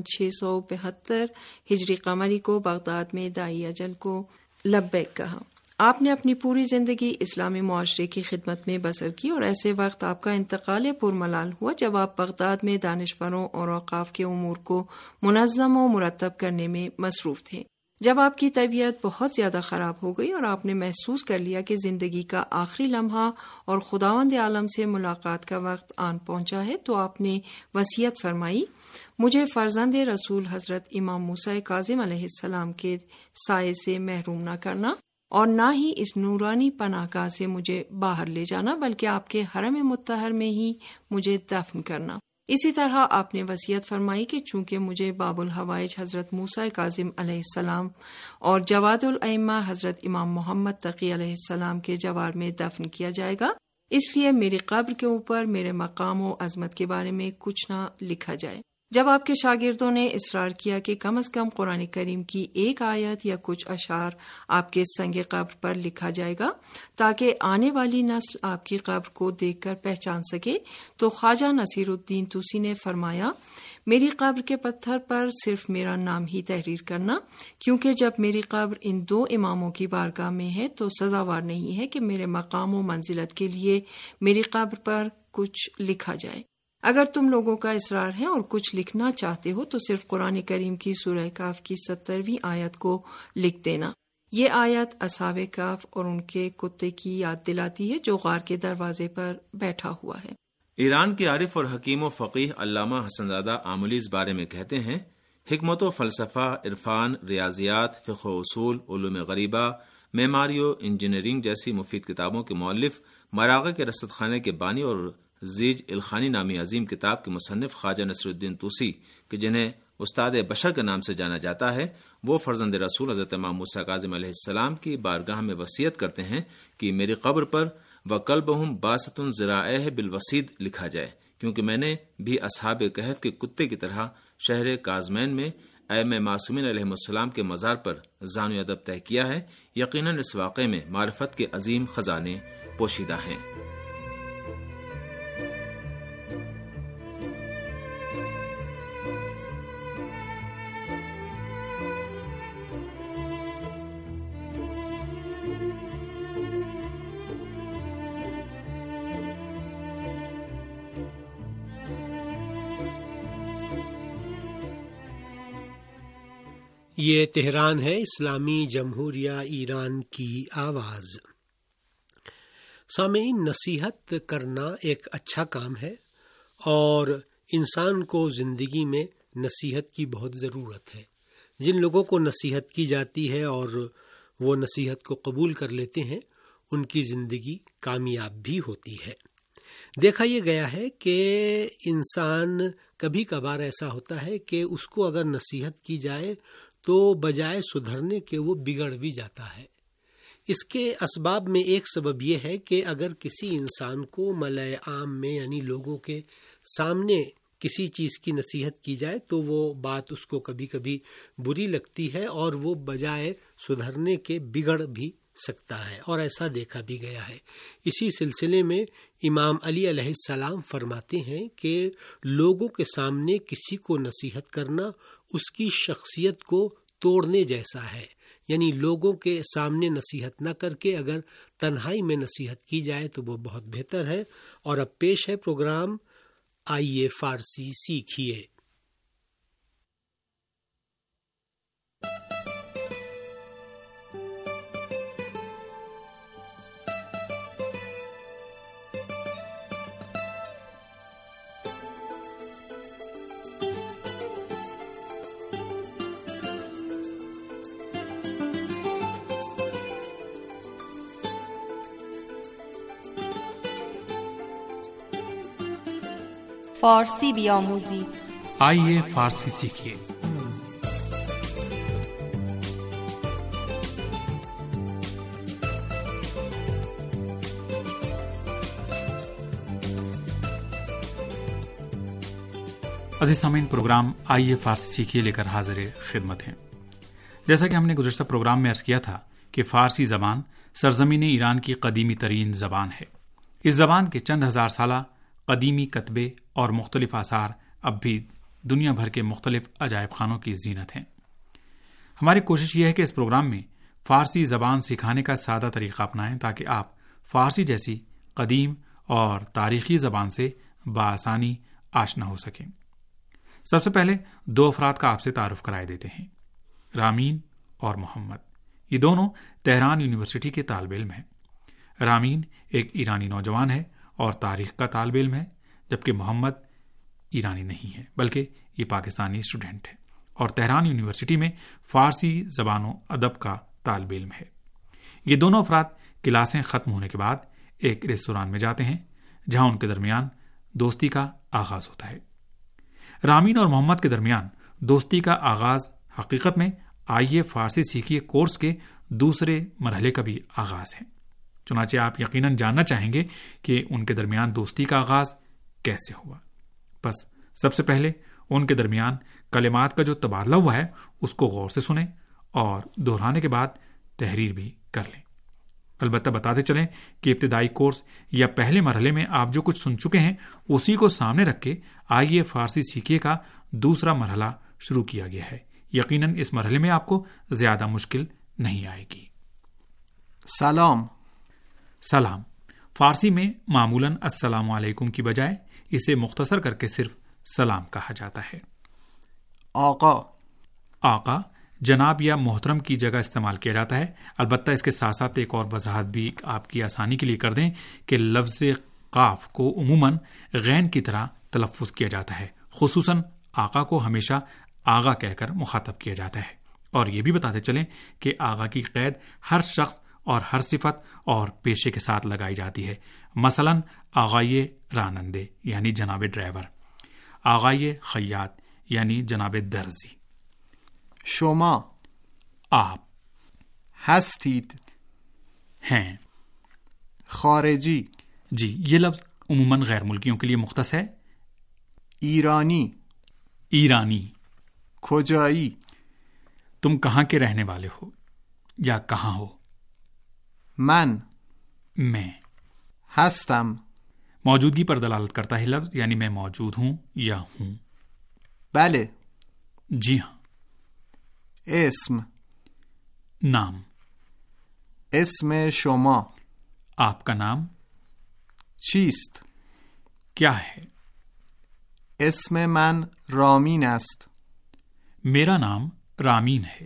672 ہجری قمری کو بغداد میں داعی اجل کو لبیک کہا۔ آپ نے اپنی پوری زندگی اسلامی معاشرے کی خدمت میں بسر کی اور ایسے وقت آپ کا انتقال پرملال ہوا جب آپ بغداد میں دانشوروں اور اوقاف کے امور کو منظم و مرتب کرنے میں مصروف تھے۔ جب آپ کی طبیعت بہت زیادہ خراب ہو گئی اور آپ نے محسوس کر لیا کہ زندگی کا آخری لمحہ اور خداوند عالم سے ملاقات کا وقت آن پہنچا ہے، تو آپ نے وصیت فرمائی، مجھے فرزند رسول حضرت امام موسیٰ کاظم علیہ السلام کے سائے سے محروم نہ کرنا اور نہ ہی اس نورانی پناہ گاہ سے مجھے باہر لے جانا، بلکہ آپ کے حرم مطہر میں ہی مجھے دفن کرنا۔ اسی طرح آپ نے وصیت فرمائی کہ چونکہ مجھے باب الحوائج حضرت موسیٰ کاظم علیہ السلام اور جواد الائمہ حضرت امام محمد تقی علیہ السلام کے جوار میں دفن کیا جائے گا، اس لیے میری قبر کے اوپر میرے مقام و عظمت کے بارے میں کچھ نہ لکھا جائے۔ جب آپ کے شاگردوں نے اصرار کیا کہ کم از کم قرآن کریم کی ایک آیت یا کچھ اشعار آپ کے سنگ قبر پر لکھا جائے گا تاکہ آنے والی نسل آپ کی قبر کو دیکھ کر پہچان سکے، تو خواجہ نصیر الدین طوسی نے فرمایا، میری قبر کے پتھر پر صرف میرا نام ہی تحریر کرنا، کیونکہ جب میری قبر ان دو اماموں کی بارگاہ میں ہے تو سزاوار نہیں ہے کہ میرے مقام و منزلت کے لیے میری قبر پر کچھ لکھا جائے۔ اگر تم لوگوں کا اصرار ہے اور کچھ لکھنا چاہتے ہو تو صرف قرآن کریم کی سورہ کہف کی 70ویں آیت کو لکھ دینا۔ یہ آیت اصحاب کہف اور ان کے کتے کی یاد دلاتی ہے جو غار کے دروازے پر بیٹھا ہوا ہے۔ ایران کے عارف اور حکیم و فقیہ علامہ حسن زادہ آملی اس بارے میں کہتے ہیں، حکمت و فلسفہ، عرفان، ریاضیات، فقہ و اصول، علوم غریبہ، معماری و انجینئرنگ جیسی مفید کتابوں کے مؤلف، مراغہ کے رصد خانے کے بانی اور زیج الخانی نامی عظیم کتاب کے مصنف خواجہ نصیر الدین طوسی، کہ جنہیں استاد بشر کے نام سے جانا جاتا ہے، وہ فرزند رسول حضرت امام موسیٰ کاظم علیہ السلام کی بارگاہ میں وصیت کرتے ہیں کہ میری قبر پر وَقَلْبُهُمْ بَاسِطٌ ذِرَاعَیْهِ بِالْوَسِیدِ لکھا جائے، کیونکہ میں نے بھی اصحاب کہف کے کتے کی طرح شہر کاظمین میں ائمہ معصومین علیہ السلام کے مزار پر زانو ادب طے کیا ہے۔ یقیناً اس واقعے میں معرفت کے عظیم خزانے پوشیدہ ہیں۔ یہ تہران ہے، اسلامی جمہوریہ ایران کی آواز۔ سامعین، نصیحت کرنا ایک اچھا کام ہے اور انسان کو زندگی میں نصیحت کی بہت ضرورت ہے۔ جن لوگوں کو نصیحت کی جاتی ہے اور وہ نصیحت کو قبول کر لیتے ہیں، ان کی زندگی کامیاب بھی ہوتی ہے۔ دیکھا یہ گیا ہے کہ انسان کبھی کبھار ایسا ہوتا ہے کہ اس کو اگر نصیحت کی جائے تو بجائے سدھرنے کے وہ بگڑ بھی جاتا ہے۔ اس کے اسباب میں ایک سبب یہ ہے کہ اگر کسی انسان کو ملأ عام میں یعنی لوگوں کے سامنے کسی چیز کی نصیحت کی جائے تو وہ بات اس کو کبھی کبھی بری لگتی ہے اور وہ بجائے سدھرنے کے بگڑ بھی سکتا ہے، اور ایسا دیکھا بھی گیا ہے۔ اسی سلسلے میں امام علی علیہ السلام فرماتے ہیں کہ لوگوں کے سامنے کسی کو نصیحت کرنا اس کی شخصیت کو توڑنے جیسا ہے، یعنی لوگوں کے سامنے نصیحت نہ کر کے اگر تنہائی میں نصیحت کی جائے تو وہ بہت بہتر ہے۔ اور اب پیش ہے پروگرام آئیے فارسی سیکھیے۔ فارسی بیاموزید، آئیے فارسی سیکھیے۔ عزیز سامعین، پروگرام آئیے فارسی سیکھیے لے کر حاضر خدمت ہیں۔ جیسا کہ ہم نے گزشتہ پروگرام میں عرض کیا تھا کہ فارسی زبان سرزمین ایران کی قدیمی ترین زبان ہے۔ اس زبان کے چند ہزار سالہ قدیمی کتبے اور مختلف آثار اب بھی دنیا بھر کے مختلف عجائب خانوں کی زینت ہیں۔ ہماری کوشش یہ ہے کہ اس پروگرام میں فارسی زبان سکھانے کا سادہ طریقہ اپنائیں تاکہ آپ فارسی جیسی قدیم اور تاریخی زبان سے بآسانی آشنا ہو سکیں۔ سب سے پہلے 2 افراد کا آپ سے تعارف کرائے دیتے ہیں، رامین اور محمد۔ یہ دونوں تہران یونیورسٹی کے طالب علم ہیں۔ رامین ایک ایرانی نوجوان ہے اور تاریخ کا طالب علم ہے، جبکہ محمد ایرانی نہیں ہے بلکہ یہ پاکستانی اسٹوڈنٹ ہے اور تہران یونیورسٹی میں فارسی زبان و ادب کا طالب علم ہے۔ یہ دونوں افراد کلاسیں ختم ہونے کے بعد ایک ریستوران میں جاتے ہیں جہاں ان کے درمیان دوستی کا آغاز ہوتا ہے۔ رامین اور محمد کے درمیان دوستی کا آغاز حقیقت میں آئیے فارسی سیکھیے کورس کے دوسرے مرحلے کا بھی آغاز ہے۔ چنانچہ آپ یقیناً جاننا چاہیں گے کہ ان کے درمیان دوستی کا آغاز کیسے ہوا۔ بس سب سے پہلے ان کے درمیان کلمات کا جو تبادلہ ہوا ہے اس کو غور سے سنیں اور دہرانے کے بعد تحریر بھی کر لیں۔ البتہ بتاتے چلیں کہ ابتدائی کورس یا پہلے مرحلے میں آپ جو کچھ سن چکے ہیں اسی کو سامنے رکھ کے آئیے فارسی سیکھیے کا دوسرا مرحلہ شروع کیا گیا ہے۔ یقیناً اس مرحلے میں آپ کو زیادہ مشکل نہیں آئے گی۔ سلام۔ سلام فارسی میں معمولاً السلام علیکم کی بجائے اسے مختصر کر کے صرف سلام کہا جاتا ہے۔ آقا۔ آقا جناب یا محترم کی جگہ استعمال کیا جاتا ہے۔ البتہ اس کے ساتھ ساتھ ایک اور وضاحت بھی آپ کی آسانی کے لیے کر دیں کہ لفظ قاف کو عموماً غین کی طرح تلفظ کیا جاتا ہے، خصوصاً آقا کو ہمیشہ آغا کہہ کر مخاطب کیا جاتا ہے۔ اور یہ بھی بتاتے چلیں کہ آغا کی قید ہر شخص اور ہر صفت اور پیشے کے ساتھ لگائی جاتی ہے۔ مثلاً آغائے رانندے یعنی جناب ڈرائیور، آغائے خیاط یعنی جناب درزی۔ شما۔ آپ۔ هستید۔ ہیں۔ خارجی۔ جی یہ لفظ عموماً غیر ملکیوں کے لیے مختص ہے۔ ایرانی۔ ایرانی۔ کجایی۔ تم کہاں کے رہنے والے ہو یا کہاں ہو؟ من۔ میں۔ هستم۔ موجودگی پر دلالت کرتا ہے لفظ، یعنی میں موجود ہوں یا ہوں۔ بله۔ جی ہاں۔ اسم۔ نام۔ اسم شما۔ آپ کا نام چیست؟ کیا ہے؟ اسم من رامین است۔ میرا نام رامین ہے۔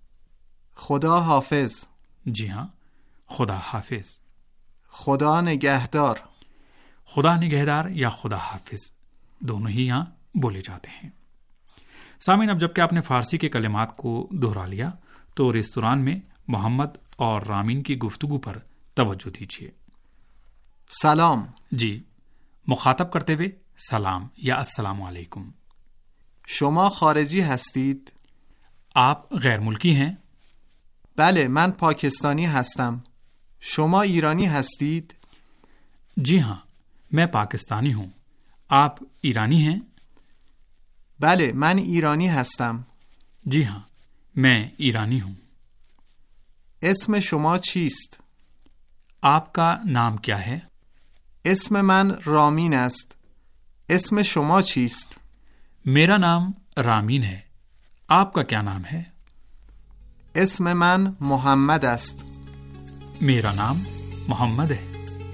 خدا حافظ۔ جی ہاں، خدا حافظ۔ خدا نگہدار۔ خدا نگہدار یا خدا حافظ دونوں ہی یہاں بولے جاتے ہیں۔ سامعین، اب جبکہ آپ نے فارسی کے کلمات کو دہرا لیا تو ریستوران میں محمد اور رامین کی گفتگو پر توجہ دیجیے۔ سلام۔ جی مخاطب کرتے ہوئے سلام یا السلام علیکم۔ شما خارجی هستید؟ آپ غیر ملکی ہیں؟ بله من پاکستانی هستم. شما ایرانی هستید؟ جی ہاں میں پاکستانی ہوں، آپ ایرانی ہیں؟ بله من ایرانی هستم. جی ہاں میں ایرانی ہوں۔ اسم شما چیست؟ آپ کا نام کیا ہے؟ اسم من رامین است. اسم شما چیست؟ میرا نام رامین ہے، آپ کا کیا نام ہے؟ اسم من محمد است. میرا نام محمد ہے۔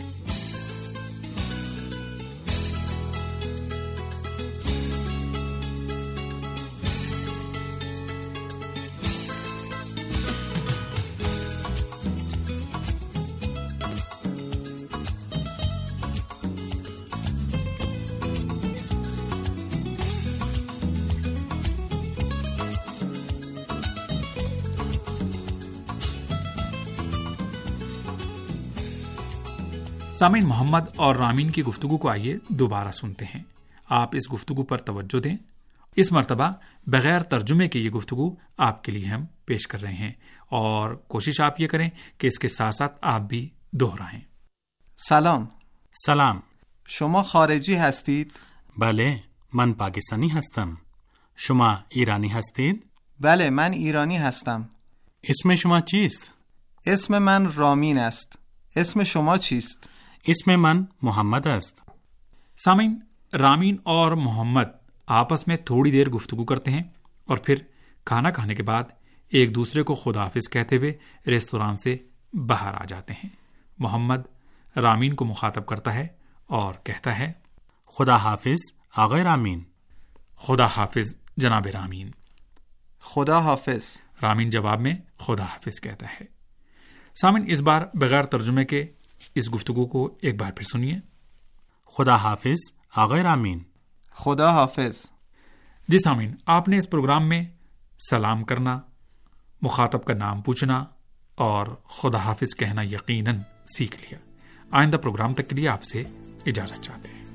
سامعین، محمد اور رامین کی گفتگو کو آئیے دوبارہ سنتے ہیں۔ آپ اس گفتگو پر توجہ دیں۔ اس مرتبہ بغیر ترجمے کے یہ گفتگو آپ کے لیے ہم پیش کر رہے ہیں اور کوشش آپ یہ کریں کہ اس کے ساتھ ساتھ آپ بھی دہرائیں۔ سلام. سلام. شما خارجی هستید؟ بله من پاکستانی هستم. شما ایرانی هستید؟ بله من ایرانی هستم. اسم شما چیست؟ اسم من رامین است. اسم شما چیست؟ اسم من محمد است. سامعین، رامین اور محمد آپس میں تھوڑی دیر گفتگو کرتے ہیں اور پھر کھانا کھانے کے بعد ایک دوسرے کو خدا حافظ کہتے ہوئے ریستوران سے باہر آ جاتے ہیں۔ محمد رامین کو مخاطب کرتا ہے اور کہتا ہے، خدا حافظ آقا رامین۔ خدا حافظ جناب رامین۔ خدا حافظ۔ رامین جواب میں خدا حافظ کہتا ہے۔ سامن، اس بار بغیر ترجمے کے اس گفتگو کو ایک بار پھر سنیے۔ خدا حافظ آقا رامین۔ خدا حافظ۔ جی سامعین، آپ نے اس پروگرام میں سلام کرنا، مخاطب کا نام پوچھنا اور خدا حافظ کہنا یقیناً سیکھ لیا۔ آئندہ پروگرام تک کے لیے آپ سے اجازت چاہتے ہیں۔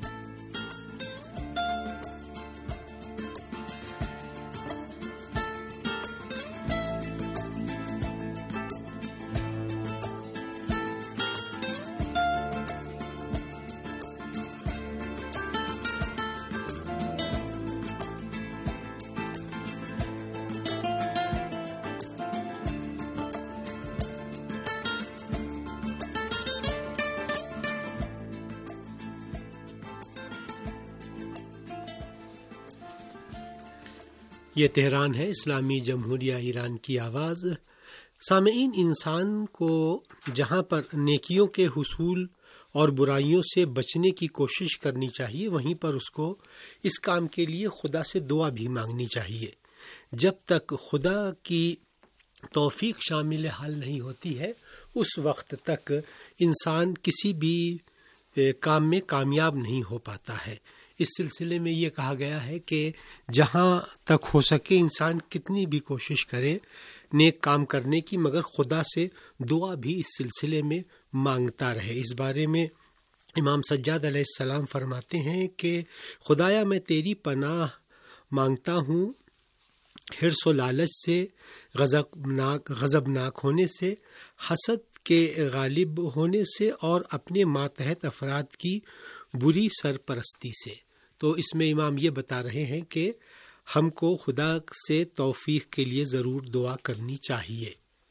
یہ تہران ہے، اسلامی جمہوریہ ایران کی آواز۔ سامعین، انسان کو جہاں پر نیکیوں کے حصول اور برائیوں سے بچنے کی کوشش کرنی چاہیے، وہیں پر اس کو اس کام کے لیے خدا سے دعا بھی مانگنی چاہیے۔ جب تک خدا کی توفیق شامل حال نہیں ہوتی ہے، اس وقت تک انسان کسی بھی کام میں کامیاب نہیں ہو پاتا ہے۔ اس سلسلے میں یہ کہا گیا ہے کہ جہاں تک ہو سکے انسان کتنی بھی کوشش کرے نیک کام کرنے کی، مگر خدا سے دعا بھی اس سلسلے میں مانگتا رہے۔ اس بارے میں امام سجاد علیہ السلام فرماتے ہیں کہ خدایا میں تیری پناہ مانگتا ہوں حرص و لالچ سے، غضبناک ہونے سے، حسد کے غالب ہونے سے اور اپنے ماتحت افراد کی بری سرپرستی سے۔ تو اس میں امام یہ بتا رہے ہیں کہ ہم کو خدا سے توفیق کے لیے ضرور دعا کرنی چاہیے۔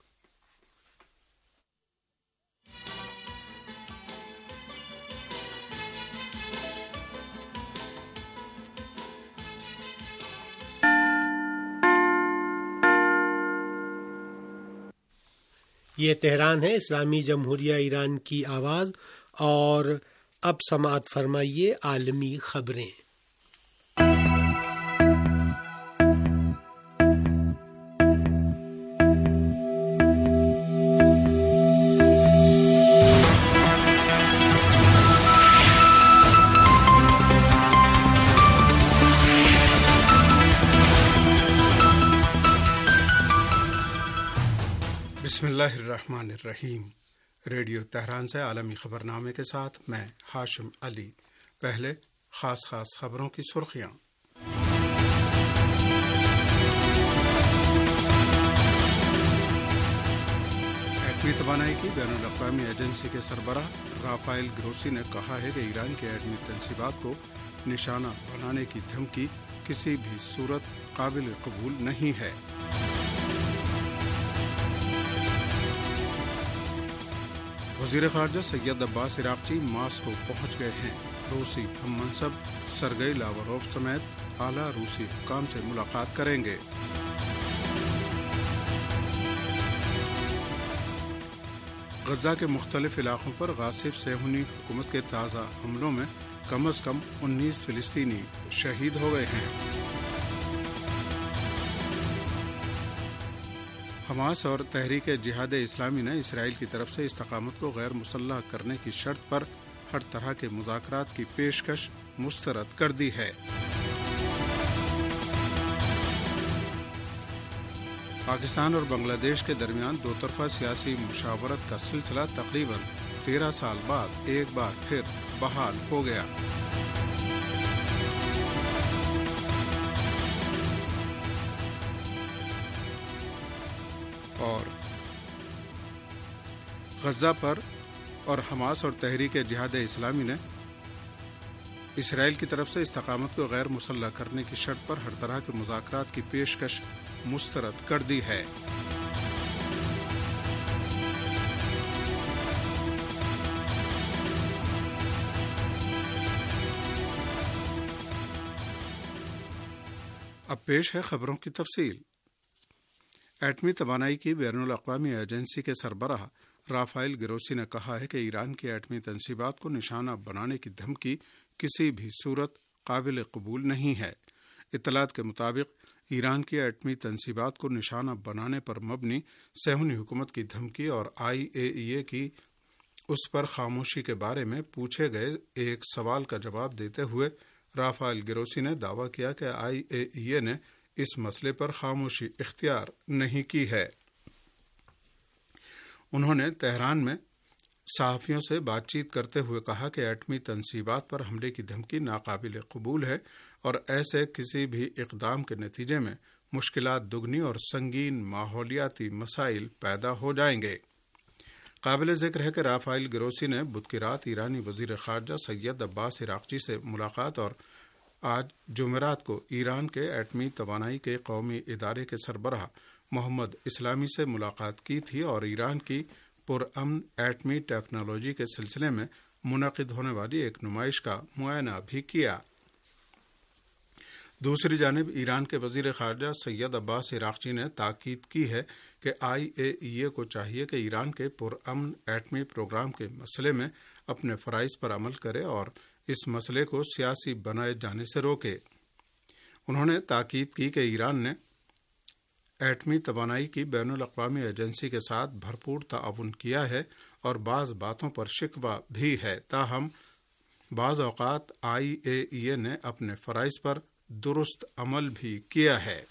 یہ تہران ہے، اسلامی جمہوریہ ایران کی آواز، اور اب سماعت فرمائیے عالمی خبریں۔ بسم اللہ الرحمن الرحیم۔ ریڈیو تہران سے عالمی خبرنامے کے ساتھ میں ہاشم علی۔ پہلے خاص خبروں کی سرخیاں۔ ایٹمی توانائی کی بین الاقوامی ایجنسی کے سربراہ رافائل گروسی نے کہا ہے کہ ایران کے ایٹمی تنصیبات کو نشانہ بنانے کی دھمکی کسی بھی صورت قابل قبول نہیں ہے۔ وزیر خارجہ سید عباس عراقچی ماسکو پہنچ گئے ہیں۔ روسی ہم منصب سرگئی لاوروف سمیت اعلیٰ روسی حکام سے ملاقات کریں گے۔ غزہ کے مختلف علاقوں پر غاصب صہیونی حکومت کے تازہ حملوں میں کم از کم 19 فلسطینی شہید ہو گئے ہیں۔ حماس اور تحریک جہاد اسلامی نے اسرائیل کی طرف سے استقامت کو غیر مسلح کرنے کی شرط پر ہر طرح کے مذاکرات کی پیشکش مسترد کر دی ہے۔ پاکستان اور بنگلہ دیش کے درمیان دو طرفہ سیاسی مشاورت کا سلسلہ تقریباً 13 سال بعد ایک بار پھر بحال ہو گیا۔ اور غزہ پر اور حماس اور تحریک جہاد اسلامی نے اسرائیل کی طرف سے استقامت کو غیر مسلح کرنے کی شرط پر ہر طرح کے مذاکرات کی پیشکش مسترد کر دی ہے۔ اب پیش ہے خبروں کی تفصیل۔ ایٹمی توانائی کی بین الاقوامی ایجنسی کے سربراہ رافائل گروسی نے کہا ہے کہ ایران کی ایٹمی تنصیبات کو نشانہ بنانے کی دھمکی کسی بھی صورت قابل قبول نہیں ہے۔ اطلاعات کے مطابق ایران کی ایٹمی تنصیبات کو نشانہ بنانے پر مبنی صہیونی حکومت کی دھمکی اور IAEA کی اس پر خاموشی کے بارے میں پوچھے گئے ایک سوال کا جواب دیتے ہوئے رافائل گروسی نے دعویٰ کیا کہ IAEA نے اس مسئلے پر خاموشی اختیار نہیں کی ہے۔ انہوں نے تہران میں صحافیوں سے بات چیت کرتے ہوئے کہا کہ ایٹمی تنصیبات پر حملے کی دھمکی ناقابل قبول ہے اور ایسے کسی بھی اقدام کے نتیجے میں مشکلات دگنی اور سنگین ماحولیاتی مسائل پیدا ہو جائیں گے۔ قابل ذکر ہے کہ رافائل گروسی نے بدھ کی رات ایرانی وزیر خارجہ سید عباس عراقچی سے ملاقات اور آج جمعرات کو ایران کے ایٹمی توانائی کے قومی ادارے کے سربراہ محمد اسلامی سے ملاقات کی تھی اور ایران کی پرامن ایٹمی ٹیکنالوجی کے سلسلے میں منعقد ہونے والی ایک نمائش کا معائنہ بھی کیا۔ دوسری جانب ایران کے وزیر خارجہ سید عباس عراقچی نے تاکید کی ہے کہ IAEA کو چاہیے کہ ایران کے پرامن ایٹمی پروگرام کے مسئلے میں اپنے فرائض پر عمل کرے اور اس مسئلے کو سیاسی بنائے جانے سے روکے۔ انہوں نے تاکید کی کہ ایران نے ایٹمی توانائی کی بین الاقوامی ایجنسی کے ساتھ بھرپور تعاون کیا ہے اور بعض باتوں پر شکوہ بھی ہے، تاہم بعض اوقات IAEA نے اپنے فرائض پر درست عمل بھی کیا ہے۔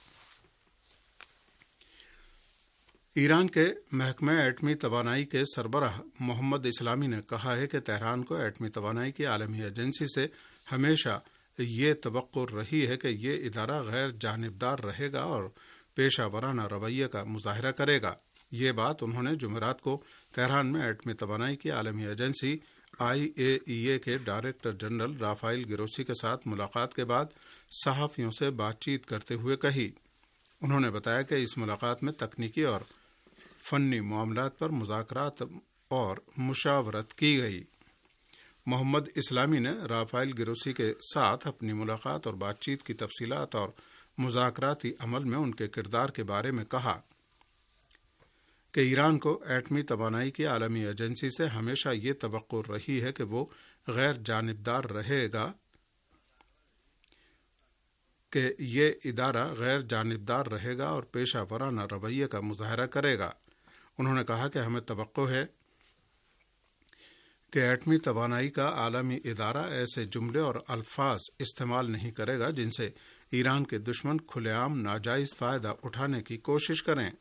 ایران کے محکمہ ایٹمی توانائی کے سربراہ محمد اسلامی نے کہا ہے کہ تہران کو ایٹمی توانائی کی عالمی ایجنسی سے ہمیشہ یہ توقع رہی ہے کہ یہ ادارہ غیر جانبدار رہے گا اور پیشہ ورانہ رویے کا مظاہرہ کرے گا۔ یہ بات انہوں نے جمعرات کو تہران میں ایٹمی توانائی کی عالمی ایجنسی IAEA کے ڈائریکٹر جنرل رافائل گروسی کے ساتھ ملاقات کے بعد صحافیوں سے بات چیت کرتے ہوئے کہی۔ انہوں نے بتایا کہ اس ملاقات میں تکنیکی اور فنی معاملات پر مذاکرات اور مشاورت کی گئی۔ محمد اسلامی نے رافائل گروسی کے ساتھ اپنی ملاقات اور بات چیت کی تفصیلات اور مذاکراتی عمل میں ان کے کردار کے بارے میں کہا کہ ایران کو ایٹمی توانائی کی عالمی ایجنسی سے ہمیشہ یہ توقع رہی ہے کہ وہ غیر جانبدار رہے گا، کہ یہ ادارہ غیر جانبدار رہے گا اور پیشہ ورانہ رویے کا مظاہرہ کرے گا۔ انہوں نے کہا کہ ہمیں توقع ہے کہ ایٹمی توانائی کا عالمی ادارہ ایسے جملے اور الفاظ استعمال نہیں کرے گا جن سے ایران کے دشمن کھلے عام ناجائز فائدہ اٹھانے کی کوشش کریں۔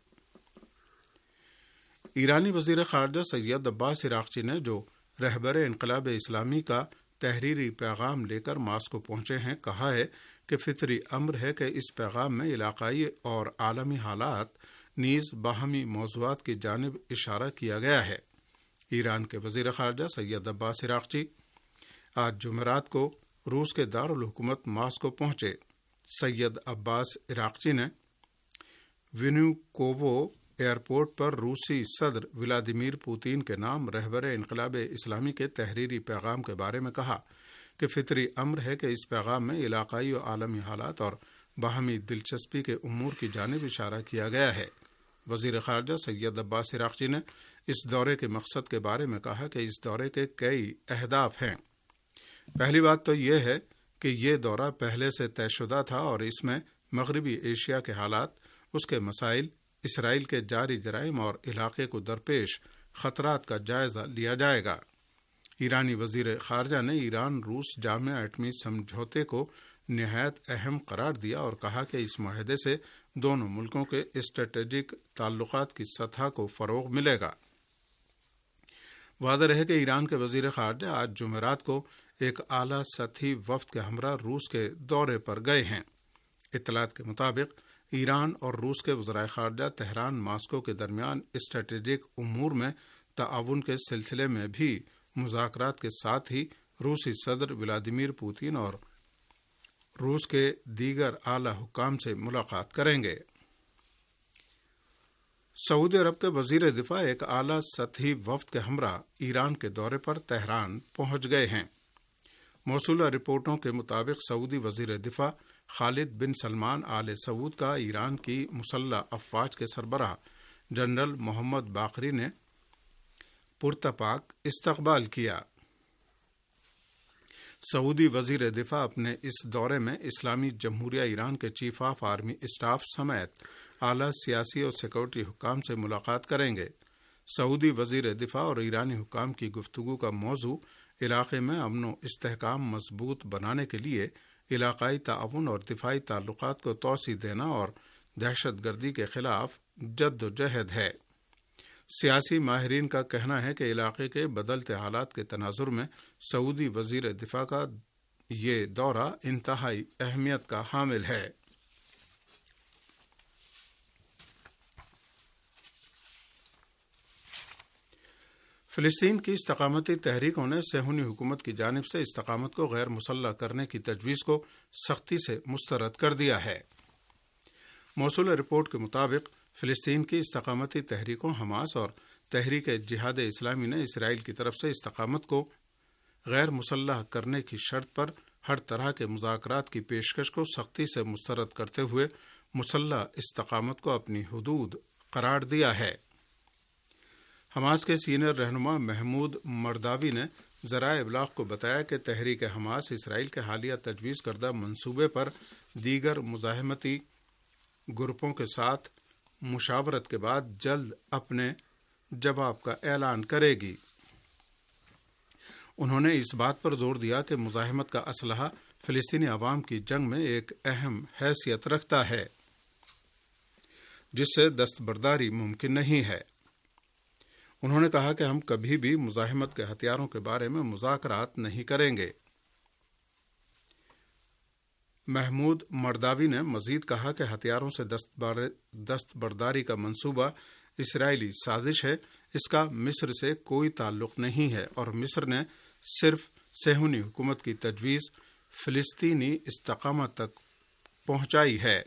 ایرانی وزیر خارجہ سید عباس عراقچی نے جو رہبر انقلاب اسلامی کا تحریری پیغام لے کر ماسکو پہنچے ہیں، کہا ہے کہ فطری امر ہے کہ اس پیغام میں علاقائی اور عالمی حالات نیز باہمی موضوعات کی جانب اشارہ کیا گیا ہے۔ ایران کے وزیر خارجہ سید عباس عراقچی آج جمعرات کو روس کے دارالحکومت ماسکو پہنچے۔ سید عباس عراقچی نے ونیکووو ایئرپورٹ پر روسی صدر ولادیمیر پوتین کے نام رہبر انقلاب اسلامی کے تحریری پیغام کے بارے میں کہا کہ فطری امر ہے کہ اس پیغام میں علاقائی و عالمی حالات اور باہمی دلچسپی کے امور کی جانب اشارہ کیا گیا ہے۔ وزیر خارجہ سید عباس عراقچی نے اس دورے کے مقصد کے بارے میں کہا کہ اس دورے کے کئی اہداف ہیں۔ پہلی بات تو یہ ہے کہ یہ دورہ پہلے سے طے شدہ تھا اور اس میں مغربی ایشیا کے حالات، اس کے مسائل، اسرائیل کے جاری جرائم اور علاقے کو درپیش خطرات کا جائزہ لیا جائے گا۔ ایرانی وزیر خارجہ نے ایران روس جامع ایٹمی سمجھوتے کو نہایت اہم قرار دیا اور کہا کہ اس معاہدے سے دونوں ملکوں کے اسٹریٹجک تعلقات کی سطح کو فروغ ملے گا۔ واضح رہے کہ ایران کے وزیر خارجہ آج جمعرات کو ایک اعلیٰ سطحی وفد کے ہمراہ روس کے دورے پر گئے ہیں۔ اطلاعات کے مطابق ایران اور روس کے وزرائے خارجہ تہران ماسکو کے درمیان اسٹریٹجک امور میں تعاون کے سلسلے میں بھی مذاکرات کے ساتھ ہی روسی صدر ولادیمیر پوتین اور روس کے دیگر اعلی حکام سے ملاقات کریں گے۔ سعودی عرب کے وزیر دفاع ایک اعلیٰ سطحی وفد کے ہمراہ ایران کے دورے پر تہران پہنچ گئے ہیں۔ موصولہ رپورٹوں کے مطابق سعودی وزیر دفاع خالد بن سلمان آل سعود کا ایران کی مسلح افواج کے سربراہ جنرل محمد باقری نے پرتپاک استقبال کیا۔ سعودی وزیر دفاع اپنے اس دورے میں اسلامی جمہوریہ ایران کے چیف آف آرمی اسٹاف سمیت اعلیٰ سیاسی اور سیکورٹی حکام سے ملاقات کریں گے۔ سعودی وزیر دفاع اور ایرانی حکام کی گفتگو کا موضوع علاقے میں امن و استحکام مضبوط بنانے کے لیے علاقائی تعاون اور دفاعی تعلقات کو توسیع دینا اور دہشت گردی کے خلاف جد و جہد ہے۔ سیاسی ماہرین کا کہنا ہے کہ علاقے کے بدلتے حالات کے تناظر میں سعودی وزیر دفاع کا یہ دورہ انتہائی اہمیت کا حامل ہے۔ فلسطین کی استقامتی تحریکوں نے صہیونی حکومت کی جانب سے استقامت کو غیر مسلح کرنے کی تجویز کو سختی سے مسترد کر دیا ہے۔ موصولہ رپورٹ کے مطابق فلسطین کی استقامتی تحریکوں حماس اور تحریک جہاد اسلامی نے اسرائیل کی طرف سے استقامت کو غیر مسلح کرنے کی شرط پر ہر طرح کے مذاکرات کی پیشکش کو سختی سے مسترد کرتے ہوئے مسلح استقامت کو اپنی حدود قرار دیا ہے۔ حماس کے سینئر رہنما محمود مرداوی نے ذرائع ابلاغ کو بتایا کہ تحریک حماس اسرائیل کے حالیہ تجویز کردہ منصوبے پر دیگر مزاحمتی گروپوں کے ساتھ مشاورت کے بعد جلد اپنے جواب کا اعلان کرے گی۔ انہوں نے اس بات پر زور دیا کہ مزاحمت کا اسلحہ فلسطینی عوام کی جنگ میں ایک اہم حیثیت رکھتا ہے جس سے دستبرداری ممکن نہیں ہے۔ انہوں نے کہا کہ ہم کبھی بھی مزاحمت کے ہتھیاروں کے بارے میں مذاکرات نہیں کریں گے۔ محمود مرداوی نے مزید کہا کہ ہتھیاروں سے دستبرداری کا منصوبہ اسرائیلی سازش ہے، اس کا مصر سے کوئی تعلق نہیں ہے اور مصر نے صرف صہیونی حکومت کی تجویز فلسطینی استقامت تک پہنچائی ہے۔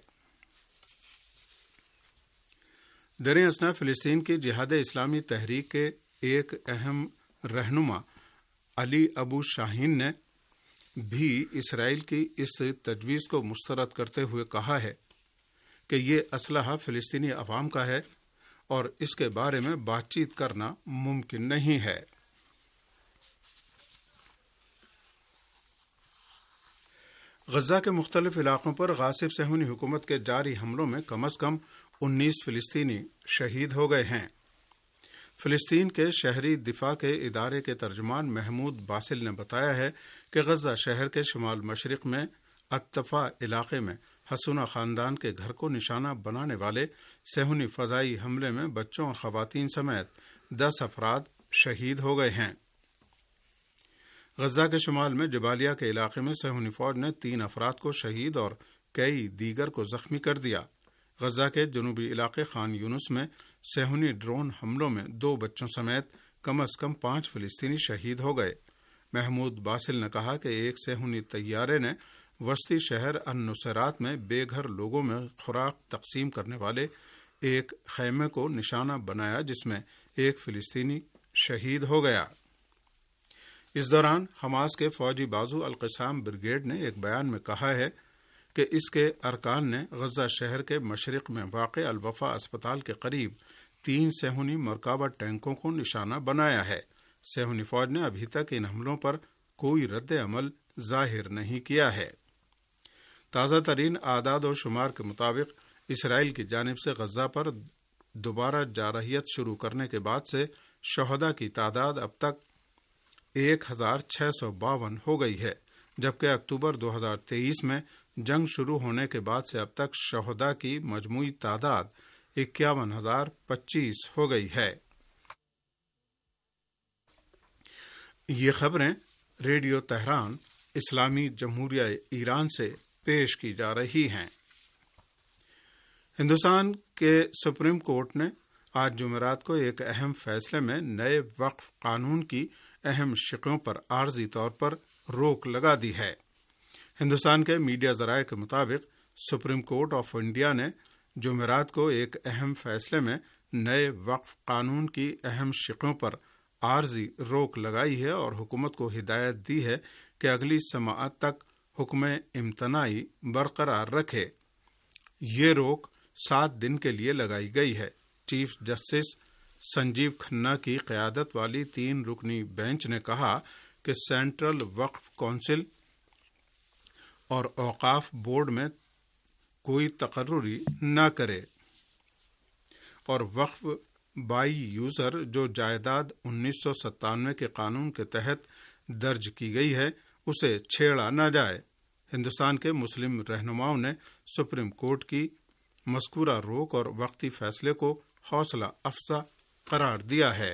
دریں اثنا فلسطین کی جہاد اسلامی تحریک کے ایک اہم رہنما علی ابو شاہین نے بھی اسرائیل کی اس تجویز کو مسترد کرتے ہوئے کہا ہے کہ یہ اسلحہ فلسطینی عوام کا ہے اور اس کے بارے میں بات چیت کرنا ممکن نہیں ہے۔ غزہ کے مختلف علاقوں پر غاصب صہیونی حکومت کے جاری حملوں میں کم از کم 19 فلسطینی شہید ہو گئے ہیں۔ فلسطین کے شہری دفاع کے ادارے کے ترجمان محمود باسل نے بتایا ہے کہ غزہ شہر کے شمال مشرق میں اتفا علاقے میں حسونہ خاندان کے گھر کو نشانہ بنانے والے صہیونی فضائی حملے میں بچوں اور خواتین سمیت 10 افراد شہید ہو گئے ہیں۔ غزہ کے شمال میں جبالیہ کے علاقے میں صہیونی فوج نے 3 افراد کو شہید اور کئی دیگر کو زخمی کر دیا۔ غزہ کے جنوبی علاقے خان یونس میں صہیونی ڈرون حملوں میں 2 بچوں سمیت کم از کم 5 فلسطینی شہید ہو گئے۔ محمود باسل نے کہا کہ ایک صہیونی طیارے نے وسطی شہر النصیرات میں بے گھر لوگوں میں خوراک تقسیم کرنے والے ایک خیمے کو نشانہ بنایا جس میں ایک فلسطینی شہید ہو گیا۔ اس دوران حماس کے فوجی بازو القسام بریگیڈ نے ایک بیان میں کہا ہے کہ اس کے ارکان نے غزہ شہر کے مشرق میں واقع الوفا اسپتال کے قریب 3 صہیونی مرکبہ ٹینکوں کو نشانہ بنایا ہے۔ صہیونی فوج نے ابھی تک ان حملوں پر کوئی رد عمل ظاہر نہیں کیا ہے۔ تازہ ترین اعداد و شمار کے مطابق اسرائیل کی جانب سے غزہ پر دوبارہ جارحیت شروع کرنے کے بعد سے شہداء کی تعداد اب تک 1652 ہو گئی ہے، جبکہ اکتوبر 2023 میں جنگ شروع ہونے کے بعد سے اب تک شہداء کی مجموعی تعداد 51,025 ہو گئی ہے۔ یہ خبریں ریڈیو تہران اسلامی جمہوریہ ایران سے پیش کی جا رہی ہیں۔ ہندوستان کے سپریم کورٹ نے آج جمعرات کو ایک اہم فیصلے میں نئے وقف قانون کی اہم شقوں پر عارضی طور پر روک لگا دی ہے۔ ہندوستان کے میڈیا ذرائع کے مطابق سپریم کورٹ آف انڈیا نے جمعرات کو ایک اہم فیصلے میں نئے وقف قانون کی اہم شقوں پر عارضی روک لگائی ہے اور حکومت کو ہدایت دی ہے کہ اگلی سماعت تک حکم امتناعی برقرار رکھے۔ یہ روک 7 دن کے لیے لگائی گئی ہے۔ چیف جسٹس سنجیو کھنہ کی قیادت والی 3 رکنی بینچ نے کہا کہ سینٹرل وقف کونسل اور اوقاف بورڈ میں کوئی تقرری نہ کرے اور وقف بائی یوزر جو جائیداد 1997 کے قانون کے تحت درج کی گئی ہے اسے چھیڑا نہ جائے۔ ہندوستان کے مسلم رہنماؤں نے سپریم کورٹ کی مذکورہ روک اور وقتی فیصلے کو حوصلہ افزا قرار دیا ہے۔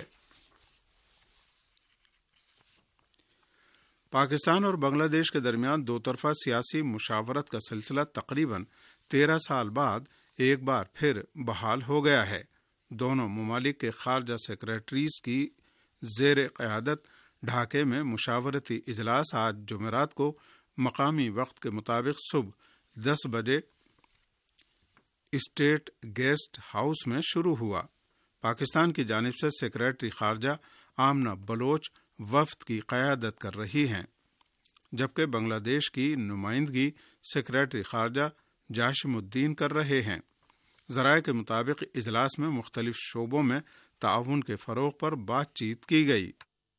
پاکستان اور بنگلہ دیش کے درمیان 2 طرفہ سیاسی مشاورت کا سلسلہ تقریباً 13 سال بعد ایک بار پھر بحال ہو گیا ہے۔ دونوں ممالک کے خارجہ سیکریٹریز کی زیر قیادت ڈھاکے میں مشاورتی اجلاس آج جمعرات کو مقامی وقت کے مطابق صبح 10 بجے اسٹیٹ گیسٹ ہاؤس میں شروع ہوا۔ پاکستان کی جانب سے سیکریٹری خارجہ آمنہ بلوچ وفد کی قیادت کر رہی ہیں، جبکہ بنگلہ دیش کی نمائندگی سیکریٹری خارجہ جاشم الدین کر رہے ہیں۔ ذرائع کے مطابق اجلاس میں مختلف شعبوں میں تعاون کے فروغ پر بات چیت کی گئی۔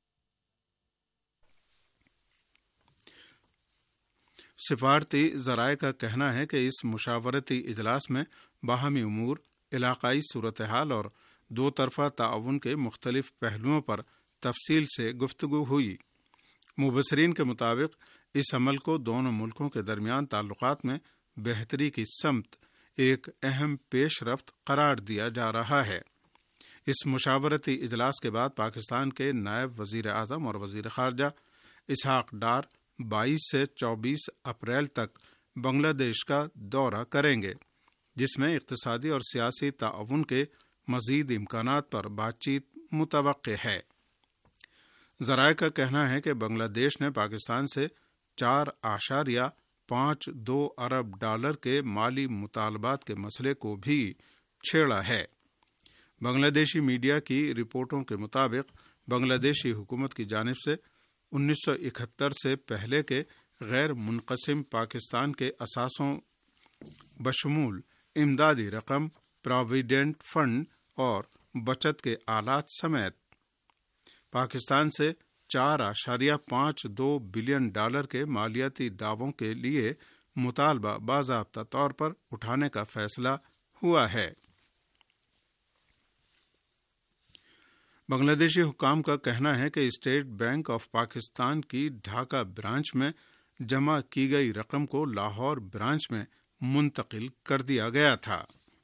سفارتی ذرائع کا کہنا ہے کہ اس مشاورتی اجلاس میں باہمی امور، علاقائی صورتحال اور 2 طرفہ تعاون کے مختلف پہلوؤں پر تفصیل سے گفتگو ہوئی۔ مبصرین کے مطابق اس عمل کو دونوں ملکوں کے درمیان تعلقات میں بہتری کی سمت ایک اہم پیش رفت قرار دیا جا رہا ہے۔ اس مشاورتی اجلاس کے بعد پاکستان کے نائب وزیر اعظم اور وزیر خارجہ اسحاق ڈار 22 سے 24 اپریل تک بنگلہ دیش کا دورہ کریں گے، جس میں اقتصادی اور سیاسی تعاون کے مزید امکانات پر بات چیت متوقع ہے۔ ذرائع کا کہنا ہے کہ بنگلہ دیش نے پاکستان سے 4.52 ارب ڈالر کے مالی مطالبات کے مسئلے کو بھی چھیڑا ہے۔ بنگلہ دیشی میڈیا کی رپورٹوں کے مطابق بنگلہ دیشی حکومت کی جانب سے 1971 سے پہلے کے غیر منقسم پاکستان کے اثاثوں بشمول امدادی رقم، پراویڈنٹ فنڈ اور بچت کے آلات سمیت پاکستان سے 4.52 بلین ڈالر کے مالیاتی دعووں کے لیے مطالبہ باضابطہ طور پر اٹھانے کا فیصلہ ہوا ہے۔ بنگلہ دیشی حکام کا کہنا ہے کہ اسٹیٹ بینک آف پاکستان کی ڈھاکہ برانچ میں جمع کی گئی رقم کو لاہور برانچ میں منتقل کر دیا گیا تھا۔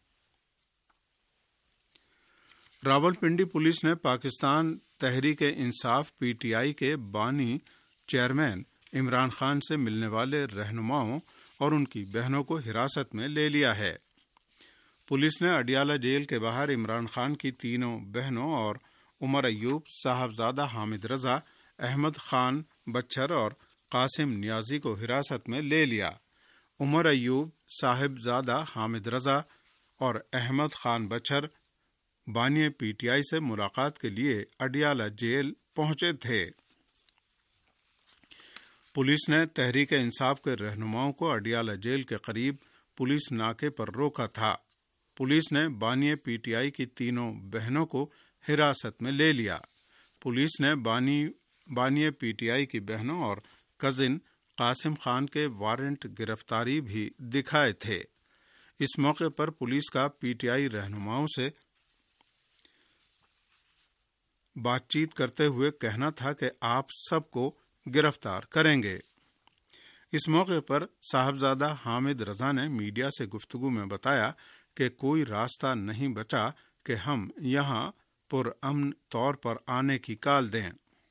راولپنڈی پولیس نے Pakistan Tehreek Insaf P T I کے بانی چیئرمین عمران خان سے ملنے والے رہنماؤں اور ان کی بہنوں کو حراست میں لے لیا ہے۔ پولیس نے اڈیالہ جیل کے باہر عمران خان کی 3 بہنوں اور عمر ایوب، صاحبزادہ حامد رضا، احمد خان بچھر اور قاسم نیازی کو حراست میں لے لیا۔ عمر ایوب، صاحبزادہ حامد رضا اور احمد خان بچھر بانی پی ٹی آئی سے ملاقات کے لیے اڈیالہ جیل پہنچے تھے۔ پولیس نے تحریک انصاف کے رہنماؤں کو اڈیالہ جیل کے قریب پولیس ناکے پر روکا تھا۔ پولیس نے بانی پی ٹی آئی کی 3 بہنوں کو حراست میں لے لیا۔ پولیس نے بانی پی ٹی آئی کی بہنوں اور کزن قاسم خان کے وارنٹ گرفتاری بھی دکھائے تھے۔ اس موقع پر پولیس کا پی ٹی آئی رہنماؤں سے بات چیت کرتے ہوئے کہنا تھا کہ آپ سب کو گرفتار کریں گے۔ اس موقع پر صاحبزادہ حامد رضا نے میڈیا سے گفتگو میں بتایا کہ کوئی راستہ نہیں بچا کہ ہم یہاں پرامن طور پر آنے کی کال دیں۔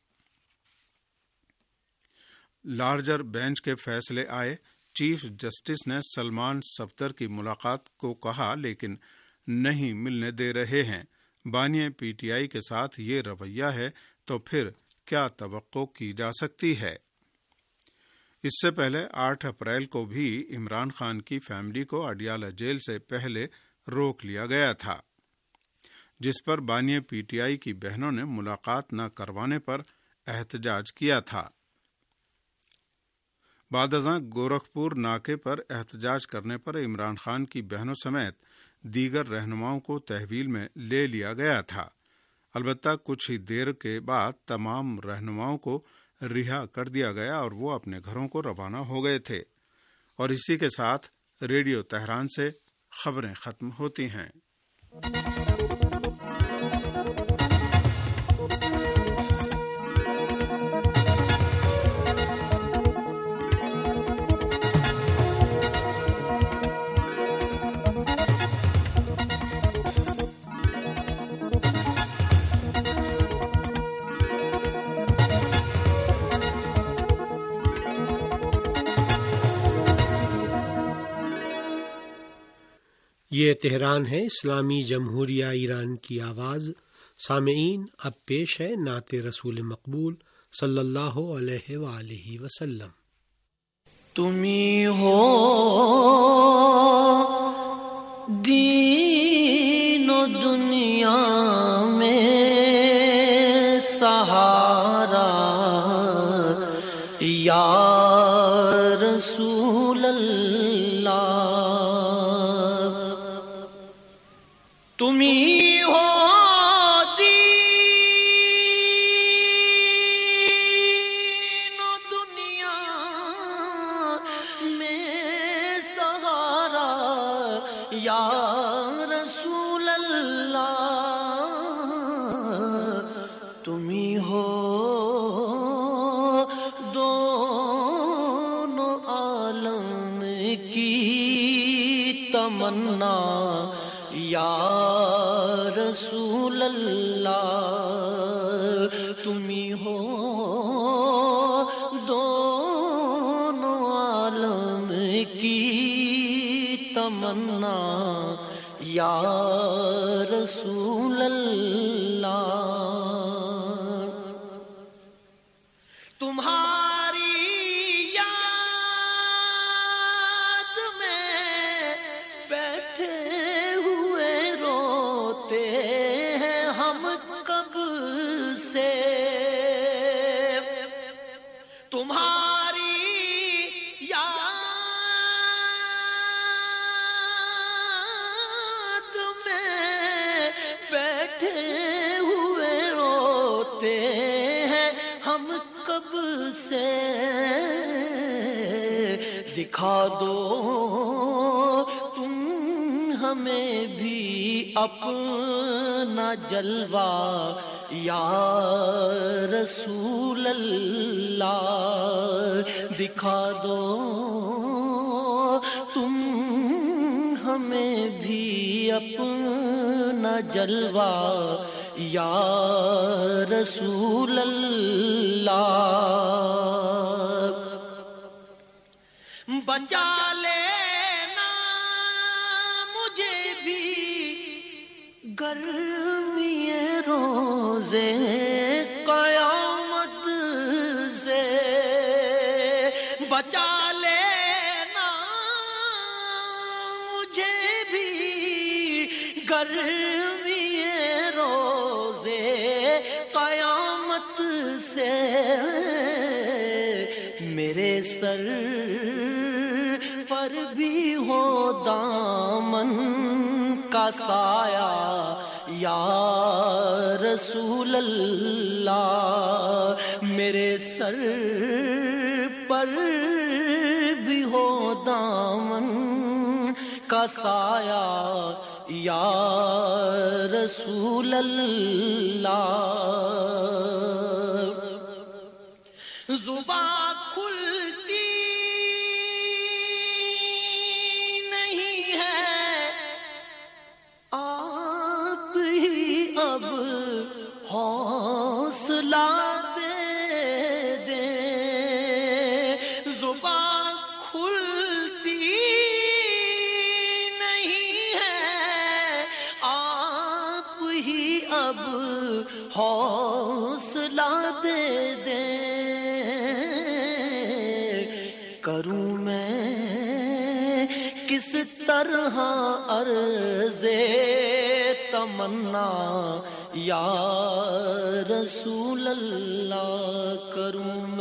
لارجر بینچ کے فیصلے آئے۔ چیف جسٹس نے سلمان صفدر کی ملاقات کو کہا لیکن نہیں ملنے دے رہے ہیں۔ بانی پی ٹی آئی کے ساتھ یہ رویہ ہے تو پھر کیا توقع کی جا سکتی ہے؟ اس سے پہلے 8 اپریل کو بھی عمران خان کی فیملی کو اڈیالہ جیل سے پہلے روک لیا گیا تھا، جس پر بانی پی ٹی آئی کی بہنوں نے ملاقات نہ کروانے پر احتجاج کیا تھا۔ بعد ازاں گورکھپور ناکے پر احتجاج کرنے پر عمران خان کی بہنوں سمیت دیگر رہنماؤں کو تحویل میں لے لیا گیا تھا۔ البتہ کچھ ہی دیر کے بعد تمام رہنماؤں کو رہا کر دیا گیا اور وہ اپنے گھروں کو روانہ ہو گئے تھے۔ اور اسی کے ساتھ ریڈیو تہران سے خبریں ختم ہوتی ہیں۔ یہ تہران ہے، اسلامی جمہوریہ ایران کی آواز۔ سامعین، اب پیش ہے نعت رسول مقبول صلی اللہ علیہ وآلہ وسلم۔ تمہیں ہو دین و دنیا میں سہارا، یا رسول اللہ، تمہیں ہو دین و دنیا میں سہارا، یا رسول اللہ، تمہیں ہو دونوں عالم کی تمنا، یا رسول اللہ، تمہیں ہو دونوں عالم کی تمنا، یا رسول اللہ، تمہاری یاد میں بیٹھے ہوئے روتے ہیں ہم کب سے، تمہاری یاد میں بیٹھے ہوئے روتے ہیں ہم کب سے، دکھا دو تم ہمیں بھی اپنا جلوہ، یا رسول اللہ، دکھا دو تم ہمیں بھی اپنا جلوہ، یا رسول اللہ، بچا لینا مجھے بھی گرمی روزے قیامت سے، بچا لینا مجھے بھی گرمی روزے قیامت سے، میرے سر پر بھی ہو دامن کا سایہ، یا رسول اللہ، میرے سر پر بھی ہو دامن کا سایہ، یا رسول اللہ، زبان کھلتی نہیں ہے، آپ ہی اب حوصلہ دے دیں، زبان کھلتی نہیں ہے، آپ ہی اب حوصلہ دے دیں، کروں میں کس طرح عرض تمنا، یا رسول اللہ، کروں